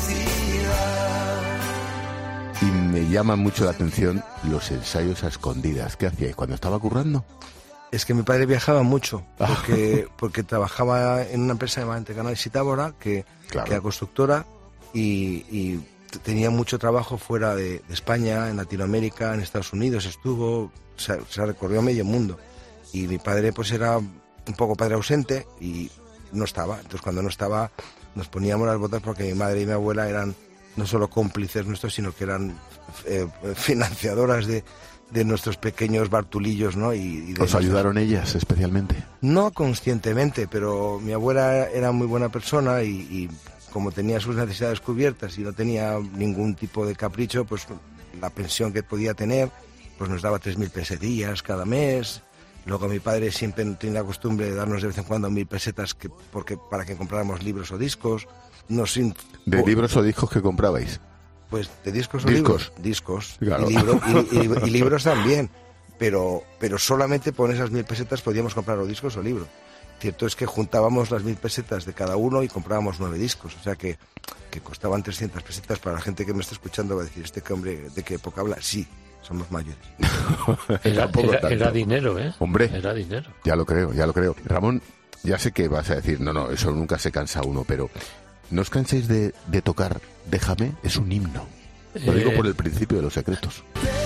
felicidad. Y me llama mucho la atención los ensayos a escondidas. ¿Qué hacíais cuando estaba currando? Es que mi padre viajaba mucho, porque trabajaba en una empresa llamada Canal Sitábora, que era constructora, y tenía mucho trabajo fuera de España, en Latinoamérica, en Estados Unidos estuvo, se recorrió medio mundo. Y mi padre pues era un poco padre ausente y no estaba. Entonces cuando no estaba nos poníamos las botas, porque mi madre y mi abuela eran no solo cómplices nuestros, sino que eran financiadoras de nuestros pequeños bartulillos, ¿no? ¿Os ayudaron ellas especialmente? No conscientemente, pero mi abuela era muy buena persona y como tenía sus necesidades cubiertas y no tenía ningún tipo de capricho, pues la pensión que podía tener, pues nos daba 3.000 pesetillas cada mes. Luego mi padre siempre tenía la costumbre de darnos de vez en cuando 1.000 pesetas para que compráramos libros o discos. ¿De libros o discos que comprabais? Pues de discos o libros. Discos. Claro. Y libros también. Pero solamente por esas 1.000 pesetas podíamos comprar o discos o libros. Cierto es que juntábamos las 1.000 pesetas de cada uno y comprábamos 9 discos. O sea que costaban 300 pesetas. Para la gente que me está escuchando va a decir, ¿este hombre de qué época habla? Sí, somos mayores. Era dinero, ¿eh? Hombre, era dinero. Ya lo creo. Ramón, ya sé que vas a decir, no, eso nunca se cansa uno, pero no os canséis de tocar Déjame, es un himno. Lo digo por el principio de Los Secretos.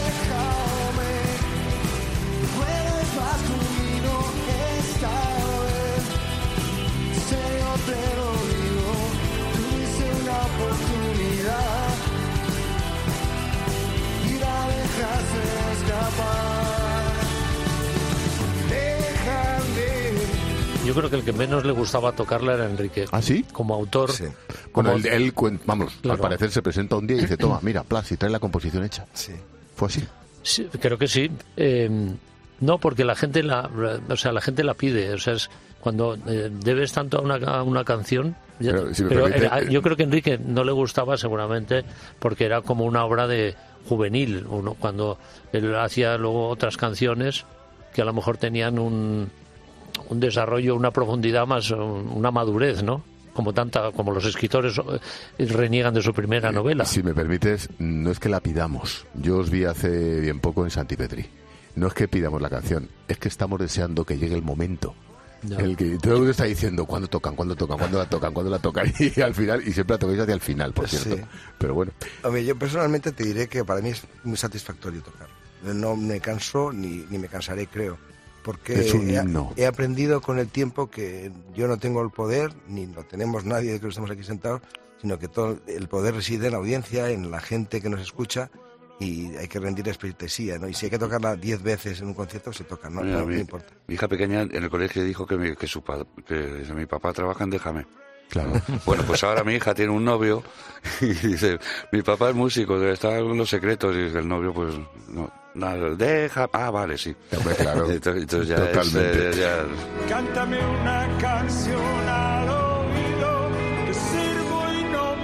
Yo creo que el que menos le gustaba tocarla era Enrique. ¿Ah, sí? Como autor. Sí. Bueno, él vamos, claro, al parecer se presenta un día y dice, toma, mira, Plas, y trae la composición hecha. Sí. ¿Fue así? Sí, creo que sí. No, porque la gente la pide, o sea, es cuando debes tanto a una canción. Yo creo que a Enrique no le gustaba seguramente porque era como una obra de juvenil, cuando él hacía luego otras canciones que a lo mejor tenían un desarrollo, una profundidad más, una madurez, ¿no? Como los escritores reniegan de su primera novela. Si me permites, no es que la pidamos. Yo os vi hace bien poco en Santipetri. No es que pidamos la canción, es que estamos deseando que llegue el momento. No. El que todo el mundo está diciendo cuándo la tocan y al final, y siempre la tocáis hacia el final, por cierto. Sí. Pero bueno. Hombre, yo personalmente te diré que para mí es muy satisfactorio tocar. No me canso ni me cansaré, creo. Porque he aprendido con el tiempo que yo no tengo el poder, ni lo tenemos nadie de que estamos aquí sentados, sino que todo el poder reside en la audiencia, en la gente que nos escucha, y hay que rendirles pleitesía, ¿no? Y si hay que tocarla 10 veces en un concierto, se toca, no importa. Mi hija pequeña en el colegio dijo que mi papá trabaja en Déjame. Claro. Bueno, pues ahora mi hija tiene un novio y dice, mi papá es músico, está en Los Secretos, y el novio pues no, nada, deja, vale, sí. Claro. Entonces ya totalmente. Cántame una canción al oído que sirvo y no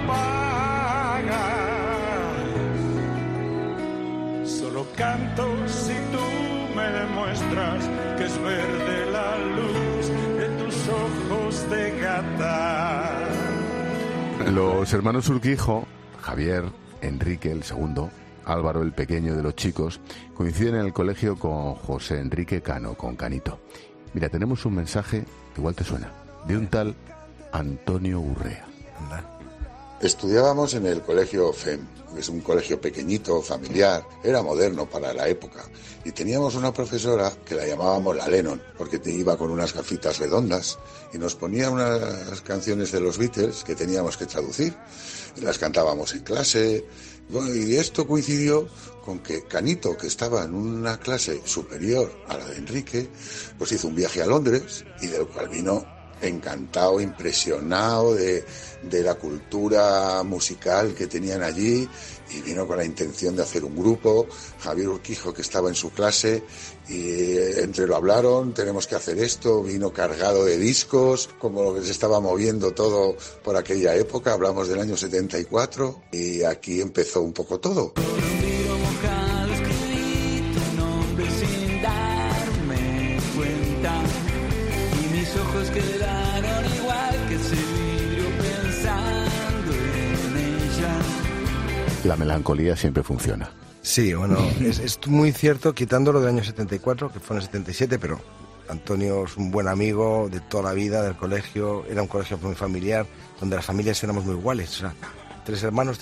pagas. Solo canto si tú me demuestras que es verde la luz de tus ojos de gata. Los hermanos Urquijo, Javier, Enrique el segundo, Álvaro el pequeño de los chicos, coinciden en el colegio con José Enrique Cano, con Canito. Mira, tenemos un mensaje, igual te suena, de un tal Antonio Urrea. Estudiábamos en el colegio FEM, es un colegio pequeñito, familiar, era moderno para la época. Y teníamos una profesora que la llamábamos la Lennon, porque iba con unas gafitas redondas y nos ponía unas canciones de los Beatles que teníamos que traducir. Y las cantábamos en clase. Bueno, y esto coincidió con que Canito, que estaba en una clase superior a la de Enrique, pues hizo un viaje a Londres y del cual vino encantado, impresionado de la cultura musical que tenían allí, y vino con la intención de hacer un grupo. Javier Urquijo, que estaba en su clase, y entre lo hablaron, tenemos que hacer esto, vino cargado de discos, como lo que se estaba moviendo todo por aquella época, hablamos del año 74, y aquí empezó un poco todo. Quedaron igual que ese vidrio pensando en ella. La melancolía siempre funciona. Sí, bueno, es muy cierto, quitándolo del año 74, que fue en el 77, pero Antonio es un buen amigo de toda la vida, del colegio, era un colegio muy familiar, donde las familias éramos muy iguales, o sea, tres hermanos.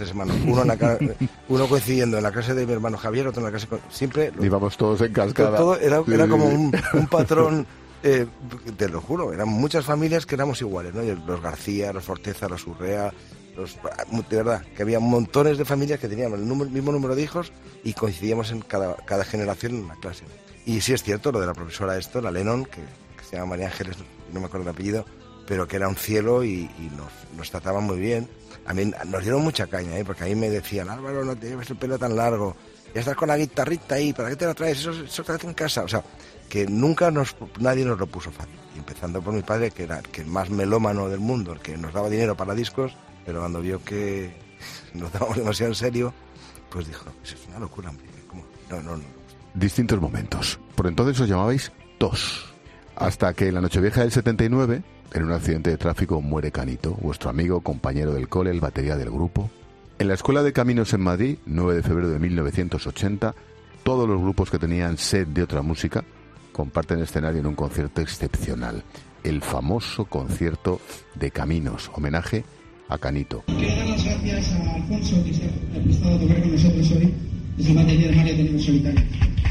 Uno coincidiendo en la clase de mi hermano Javier, otro en la clase siempre... Íbamos todos en cascada. Todo era como un patrón... te lo juro, eran muchas familias que éramos iguales, ¿no? Los García, los Forteza, los Urrea, de verdad, que había montones de familias que teníamos el mismo número de hijos y coincidíamos en cada generación en la clase. Y sí es cierto lo de la profesora la Lennon, que se llama María Ángeles, no me acuerdo el apellido, pero que era un cielo y nos trataban muy bien. A mí nos dieron mucha caña, porque a mí me decían, Álvaro, no te lleves el pelo tan largo, ya estás con la guitarrita ahí, ¿para qué te la traes? Eso te hace en casa, o sea... que nunca nadie nos lo puso fácil, empezando por mi padre, que era el más melómano del mundo, el que nos daba dinero para discos, pero cuando vio que nos dábamos demasiado en serio, pues dijo, es una locura, hombre, ¿cómo? No. Distintos momentos. Por entonces os llamabais TOS, hasta que en la Nochevieja del 79, en un accidente de tráfico, muere Canito, vuestro amigo, compañero del cole, el batería del grupo. En la Escuela de Caminos en Madrid, 9 de febrero de 1980, todos los grupos que tenían sed de otra música comparten escenario en un concierto excepcional, el famoso concierto de Caminos, homenaje a Canito. Quiero dar las gracias a Alfonso, que se ha prestado a tocar con nosotros hoy, es la batería de Mario Tenemos Solitario.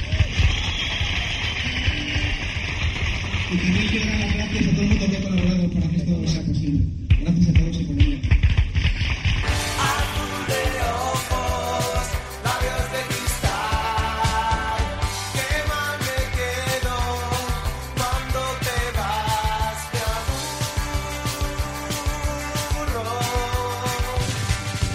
Y también quiero dar las gracias a todo el mundo que ha colaborado para que esto sea posible. Gracias a todos y por venir.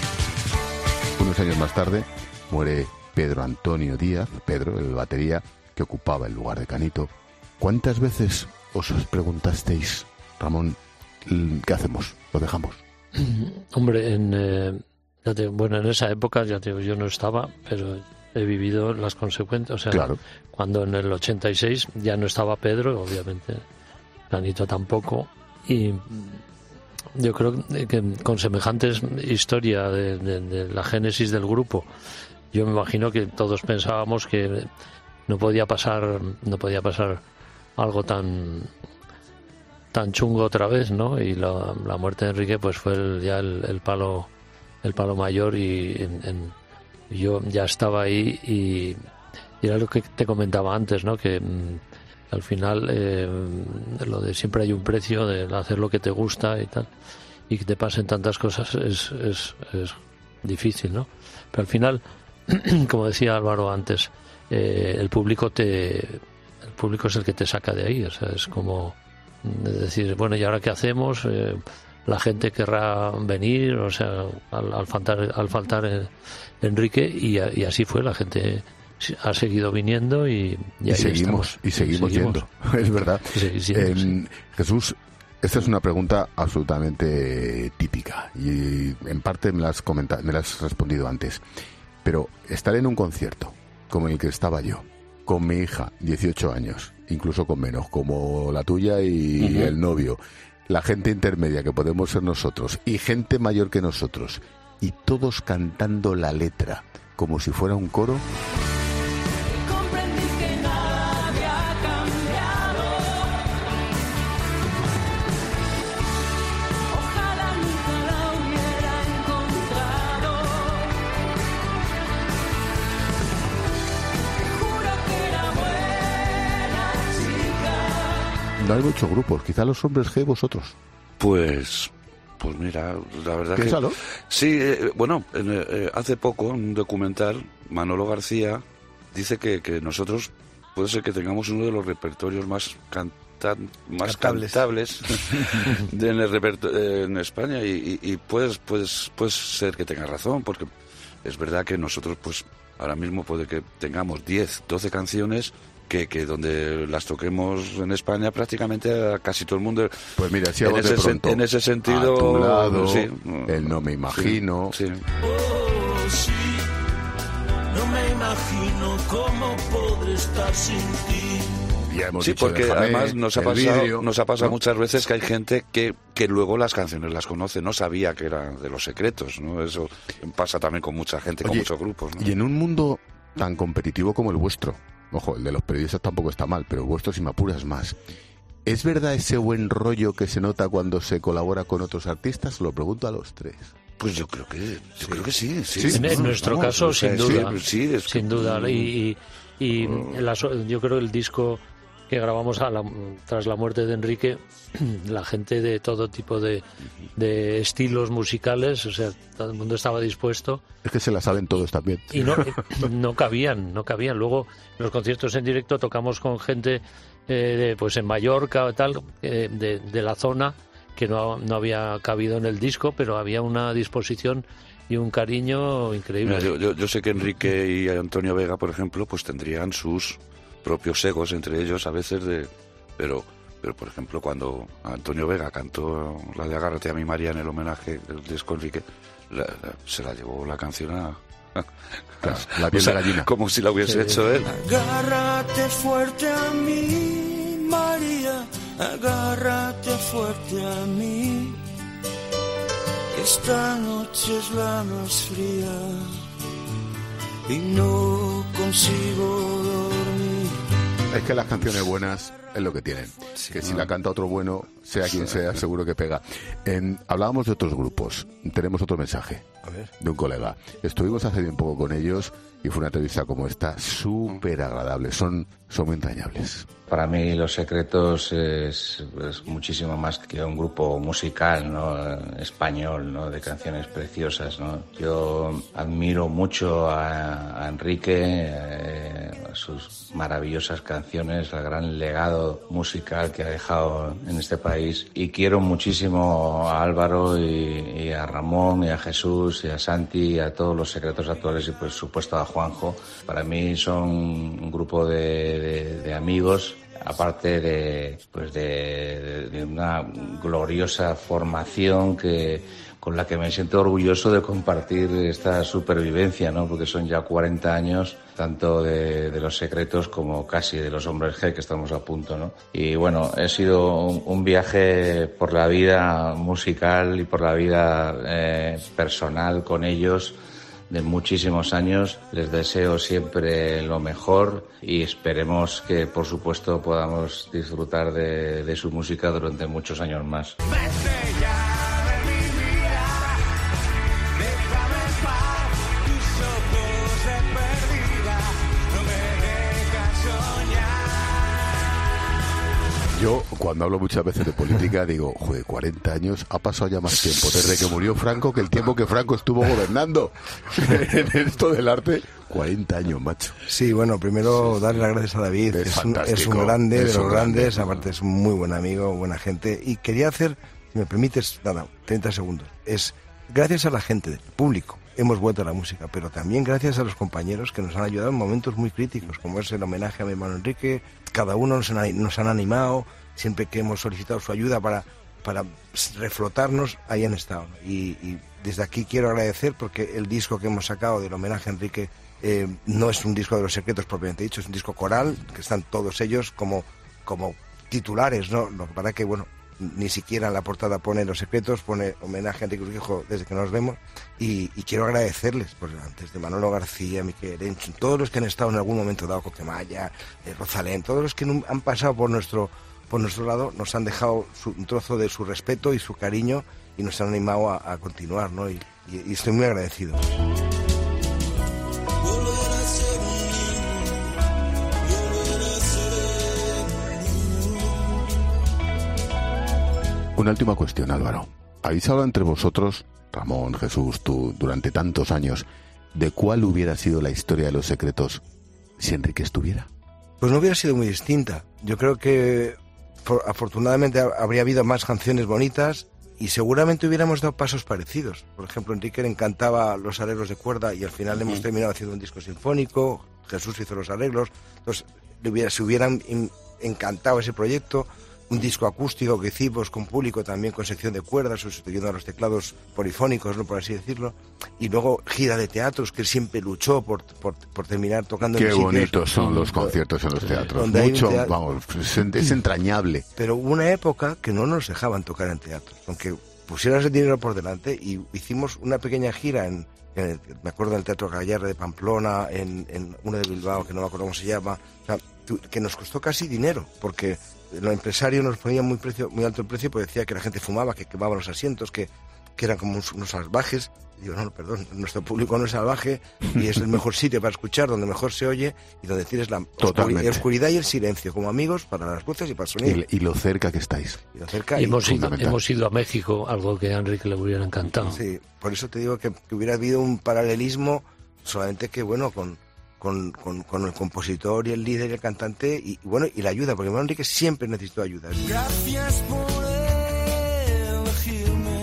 Años más tarde muere Pedro Antonio Díaz, Pedro, el batería, que ocupaba el lugar de Canito. ¿Cuántas veces os preguntasteis, Ramón, qué hacemos? ¿Lo dejamos? Hombre, en esa época, ya te digo, yo no estaba, pero he vivido las consecuencias. O sea, claro. Cuando en el 86 ya no estaba Pedro, obviamente, Canito tampoco, y yo creo que con semejantes historia de la génesis del grupo, yo me imagino que todos pensábamos que no podía pasar algo tan chungo otra vez, ¿no? Y la muerte de Enrique pues fue el palo mayor, y yo ya estaba ahí, y era lo que te comentaba antes, ¿no? Que al final lo de siempre hay un precio de hacer lo que te gusta y tal, y que te pasen tantas cosas es difícil, ¿no? Pero al final, como decía Álvaro antes, el público es el que te saca de ahí. O sea, es como decir, bueno, ¿y ahora qué hacemos? La gente querrá venir, o sea, al faltar Enrique, y así fue. La gente ha seguido viniendo y seguimos yendo. Es verdad. Jesús, esta es una pregunta absolutamente típica, y en parte me la has respondido antes. Pero estar en un concierto como el que estaba yo, con mi hija, 18 años, incluso con menos, como la tuya y el novio, la gente intermedia que podemos ser nosotros, y gente mayor que nosotros, y todos cantando la letra como si fuera un coro. No hay muchos grupos, quizá los Hombres G, vosotros. Pues mira, la verdad ¿Piénsalo? que... Sí, hace poco, en un documental, Manolo García dice que nosotros puede ser que tengamos uno de los repertorios más cantables en España, y puedes ser que tenga razón, porque es verdad que nosotros pues ahora mismo puede que tengamos 10, 12 canciones que donde las toquemos en España prácticamente a casi todo el mundo. Pues mira, si hago en ese sentido, A tu lado, sí, el No me imagino. Sí. Oh, sí, no me imagino cómo podré estar sin ti. Ya hemos sí, dicho, porque déjame, además nos ha pasado muchas veces que hay gente que luego las canciones las conoce, no sabía que eran de Los Secretos, ¿no? Eso pasa también con mucha gente, con muchos grupos, ¿no? Y en un mundo tan competitivo como el vuestro, ojo, el de los periodistas tampoco está mal, pero el vuestro, si me apuras, más. ¿Es verdad ese buen rollo que se nota cuando se colabora con otros artistas? Lo pregunto a los tres. Pues yo creo que sí. En nuestro caso, sin duda. Sin duda. Y yo creo que el disco que grabamos tras la muerte de Enrique, la gente de todo tipo de estilos musicales, o sea, todo el mundo estaba dispuesto. Es que se la saben todos también. Y no cabían. Luego, en los conciertos en directo tocamos con gente pues en Mallorca o tal, de la zona, que no había cabido en el disco, pero había una disposición y un cariño increíble. Mira, yo sé que Enrique y Antonio Vega, por ejemplo, pues tendrían sus propios egos entre ellos a veces, pero por ejemplo cuando Antonio Vega cantó la de Agárrate a mi María en el homenaje del disco Enrique, se la llevó la canción la piel de gallina, como si la hubiese hecho él. Agárrate fuerte a mí, María, agárrate fuerte a mí. Esta noche es la más fría y no consigo dormir. Es que las canciones buenas es lo que tienen. Sí, que si la canta otro bueno, sea quien sea, seguro que pega. Hablábamos de otros grupos. Tenemos otro mensaje de un colega. Estuvimos hace bien poco con ellos y fue una entrevista como esta, súper agradable. Son muy entrañables. Para mí Los Secretos es muchísimo más que un grupo musical, ¿no? Español, ¿no? De canciones preciosas, ¿no? Yo admiro mucho a Enrique, sus maravillosas canciones, el gran legado musical que ha dejado en este país. Y quiero muchísimo a Álvaro y a Ramón y a Jesús y a Santi y a todos los secretos actuales y por supuesto a Juanjo. Para mí son un grupo de amigos, aparte de una gloriosa formación con la que me siento orgulloso de compartir esta supervivencia, ¿no? Porque son ya 40 años, tanto de Los Secretos como casi de Los Hombres G, que estamos a punto, ¿no? Y bueno, he sido un viaje por la vida musical y por la vida personal con ellos de muchísimos años. Les deseo siempre lo mejor y esperemos que, por supuesto, podamos disfrutar de su música durante muchos años más. Yo, cuando hablo muchas veces de política, digo, joder, 40 años, ha pasado ya más tiempo desde que murió Franco que el tiempo que Franco estuvo gobernando. En esto del arte, 40 años, macho. Sí, bueno, primero darle las gracias a David, es un grande, de los grandes, aparte es un muy buen amigo, buena gente. Y quería hacer, si me permites, 30 segundos, es gracias a la gente, del público. Hemos vuelto a la música, pero también gracias a los compañeros que nos han ayudado en momentos muy críticos, como es el homenaje a mi hermano Enrique. Cada uno nos han animado, siempre que hemos solicitado su ayuda para reflotarnos, ahí han estado. Y desde aquí quiero agradecer, porque el disco que hemos sacado del homenaje a Enrique no es un disco de Los Secretos propiamente dicho, es un disco coral, que están todos ellos como titulares, ¿no? Lo que pasa que, bueno, ni siquiera en la portada pone Los Secretos, pone homenaje a Enrique Urquijo desde que nos vemos, y quiero agradecerles, pues antes de Manolo García, Miquel Enchun, todos los que han estado en algún momento dado, Coquemaya, Rosalén, todos los que han pasado por nuestro lado, nos han dejado un trozo de su respeto y su cariño y nos han animado a continuar, ¿no? Y estoy muy agradecido. Una última cuestión, Álvaro. ¿Habéis hablado entre vosotros, Ramón, Jesús, tú, durante tantos años, de cuál hubiera sido la historia de Los Secretos si Enrique estuviera? Pues no hubiera sido muy distinta. Yo creo que afortunadamente habría habido más canciones bonitas y seguramente hubiéramos dado pasos parecidos. Por ejemplo, Enrique le encantaba los arreglos de cuerda y al final hemos terminado haciendo un disco sinfónico. Jesús hizo los arreglos. Entonces, se hubieran encantado ese proyecto. Un disco acústico que hicimos con público, también con sección de cuerdas, sustituyendo a los teclados polifónicos, ¿no?, por así decirlo. Y luego gira de teatros, que siempre luchó por terminar tocando en Qué bonitos son los conciertos en los teatros. Mucho, vamos, es entrañable. Pero hubo una época que no nos dejaban tocar en teatros, aunque pusieras el dinero por delante, y hicimos una pequeña gira me acuerdo en el Teatro Gallarre de Pamplona, en uno de Bilbao, que no me acuerdo cómo se llama, o sea, que nos costó casi dinero, porque los empresarios nos ponían muy alto el precio, porque decía que la gente fumaba, que quemaba los asientos, que eran como unos salvajes. Digo, no, perdón, nuestro público no es salvaje y es el mejor sitio para escuchar, donde mejor se oye y donde tienes la oscuridad y el silencio, como amigos, para las voces y para el sonido. Y lo cerca que estáis. Hemos ido a México, algo que a Enrique le hubiera encantado. Sí, por eso te digo que hubiera habido un paralelismo, solamente que, bueno, con el compositor y el líder y el cantante y la ayuda, porque Enrique siempre necesitó ayuda. Gracias por elegirme,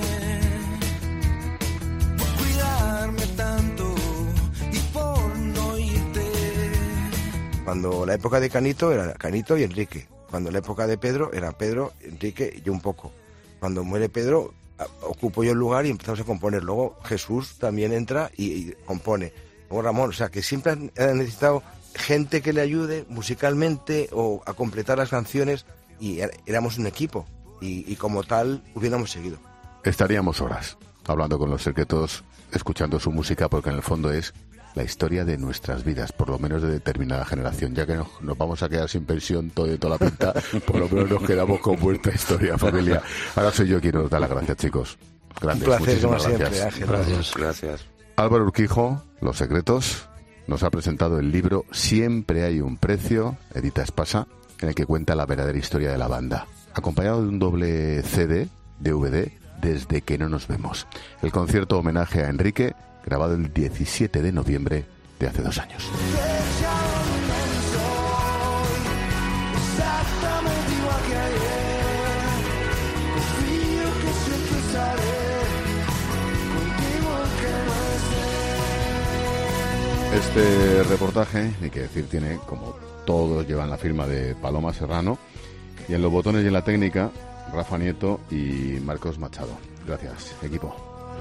por cuidarme tanto y por no irte. Cuando la época de Canito era Canito y Enrique. Cuando la época de Pedro era Pedro, Enrique y yo un poco. Cuando muere Pedro, ocupo yo el lugar y empezamos a componer. Luego Jesús también entra y compone. O Ramón, o sea, que siempre han necesitado gente que le ayude musicalmente o a completar las canciones, y éramos un equipo y como tal hubiéramos seguido. Estaríamos horas hablando con Los Secretos, escuchando su música, porque en el fondo es la historia de nuestras vidas, por lo menos de determinada generación. Ya que nos vamos a quedar sin pensión toda la pinta, por lo menos nos quedamos con vuestra historia, familia. Ahora soy yo quien os da las gracias, chicos. Grandes, un placer, muchísimas como gracias. Siempre, Ángel. Gracias. Álvaro Urquijo, Los Secretos, nos ha presentado el libro Siempre hay un precio, edita Espasa, en el que cuenta la verdadera historia de la banda, acompañado de un doble CD, DVD, Desde que no nos vemos. El concierto homenaje a Enrique, grabado el 17 de noviembre de hace 2 años. besaré, contigo que no esté. Este reportaje, ni que decir, tiene, como todos, llevan la firma de Paloma Serrano, y en los botones y en la técnica, Rafa Nieto y Marcos Machado. Gracias, equipo.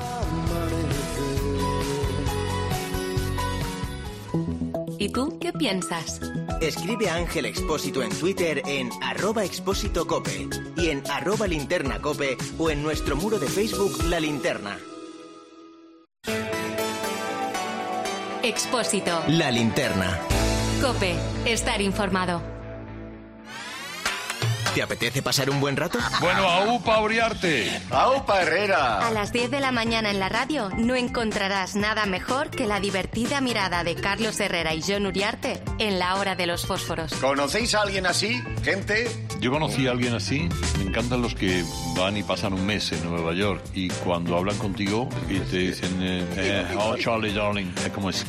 ¿Y tú qué piensas? Escribe a Ángel Expósito en Twitter en @expósitocope y en @linternacope o en nuestro muro de Facebook La Linterna. Expósito. La Linterna. COPE. Estar informado. ¿Te apetece pasar un buen rato? Bueno, aupa Uriarte. Aupa Herrera. A las 10 de la mañana en la radio no encontrarás nada mejor que la divertida mirada de Carlos Herrera y Jon Uriarte en La Hora de los Fósforos. ¿Conocéis a alguien así, gente? Yo conocí a alguien así. Me encantan los que van y pasan un mes en Nueva York y cuando hablan contigo y te dicen, oh Charlie darling, ¿cómo es?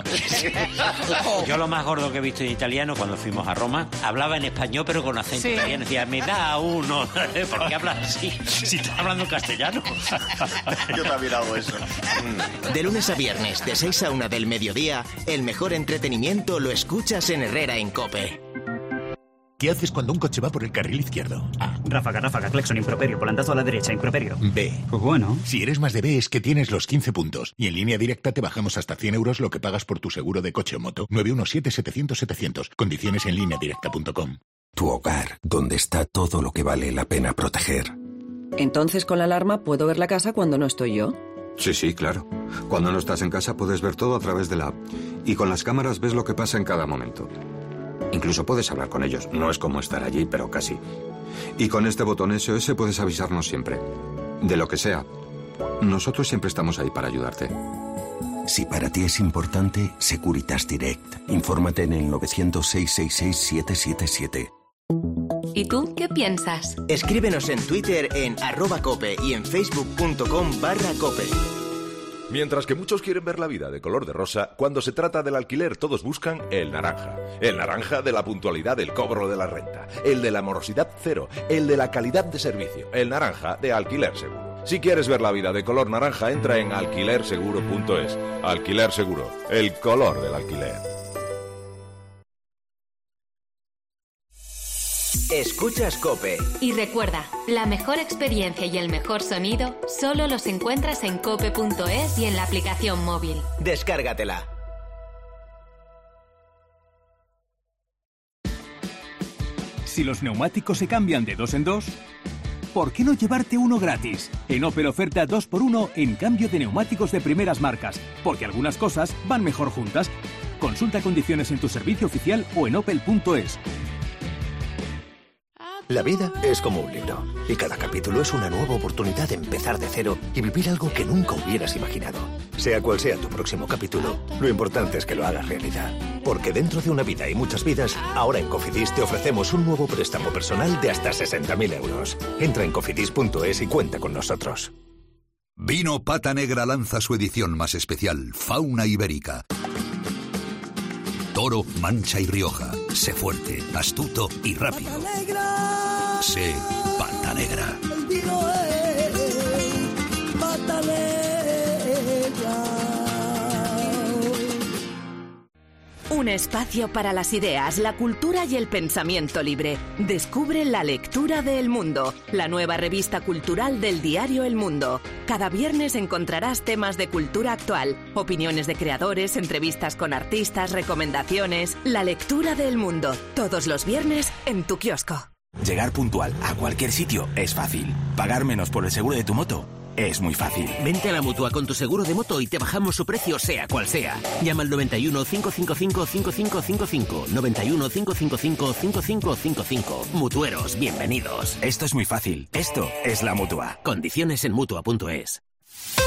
Yo lo más gordo que he visto en italiano cuando fuimos a Roma, hablaba en español pero con acento italiano. Decía, me da uno. ¿Por qué hablas así? Si estás hablando castellano. Yo también hago eso. De lunes a viernes, de 6 a 1 del mediodía, el mejor entretenimiento lo escuchas en Herrera en COPE. ¿Qué haces cuando un coche va por el carril izquierdo? A. Ráfaga, claxon, improperio, volantazo a la derecha, improperio. B. Pues bueno. Si eres más de B es que tienes los 15 puntos. Y en línea directa te bajamos hasta 100 euros lo que pagas por tu seguro de coche o moto. 917-700-700. Condiciones en lineadirecta.com. Tu hogar, donde está todo lo que vale la pena proteger. Entonces con la alarma puedo ver la casa cuando no estoy yo. Sí, claro. Cuando no estás en casa puedes ver todo a través de la app. Y con las cámaras ves lo que pasa en cada momento. Incluso puedes hablar con ellos. No es como estar allí, pero casi. Y con este botón SOS puedes avisarnos siempre. De lo que sea. Nosotros siempre estamos ahí para ayudarte. Si para ti es importante, Securitas Direct. Infórmate en el 900-666-777. ¿Y tú qué piensas? Escríbenos en Twitter en @cope y en facebook.com/cope. Mientras que muchos quieren ver la vida de color de rosa, cuando se trata del alquiler todos buscan el naranja. El naranja de la puntualidad del cobro de la renta, el de la morosidad cero, el de la calidad de servicio, el naranja de Alquiler Seguro. Si quieres ver la vida de color naranja, entra en alquilerseguro.es. Alquiler Seguro, el color del alquiler. Escuchas COPE. Y recuerda, la mejor experiencia y el mejor sonido solo los encuentras en cope.es y en la aplicación móvil. Descárgatela. Si los neumáticos se cambian de 2 en 2, ¿por qué no llevarte uno gratis? En Opel oferta 2x1 en cambio de neumáticos de primeras marcas, porque algunas cosas van mejor juntas. Consulta condiciones en tu servicio oficial o en opel.es. La vida es como un libro, y cada capítulo es una nueva oportunidad de empezar de cero y vivir algo que nunca hubieras imaginado. Sea cual sea tu próximo capítulo, lo importante es que lo hagas realidad. Porque dentro de una vida y muchas vidas, ahora en Cofidis te ofrecemos un nuevo préstamo personal de hasta 60.000 euros. Entra en cofidis.es y cuenta con nosotros. Vino Pata Negra lanza su edición más especial, Fauna Ibérica. Toro, Mancha y Rioja. Sé fuerte, astuto y rápido. Sé Pata Negra. El vino es Pata Negra. Un espacio para las ideas, la cultura y el pensamiento libre. Descubre La Lectura de El Mundo, la nueva revista cultural del diario El Mundo. Cada viernes encontrarás temas de cultura actual, opiniones de creadores, entrevistas con artistas, recomendaciones. La Lectura de El Mundo, todos los viernes en tu kiosco. Llegar puntual a cualquier sitio es fácil. Pagar menos por el seguro de tu moto es muy fácil. Vente a la Mutua con tu seguro de moto y te bajamos su precio sea cual sea. Llama al 91 555 5555. 91 555 5555. Mutueros, bienvenidos. Esto es muy fácil. Esto es la Mutua. Condiciones en Mutua.es.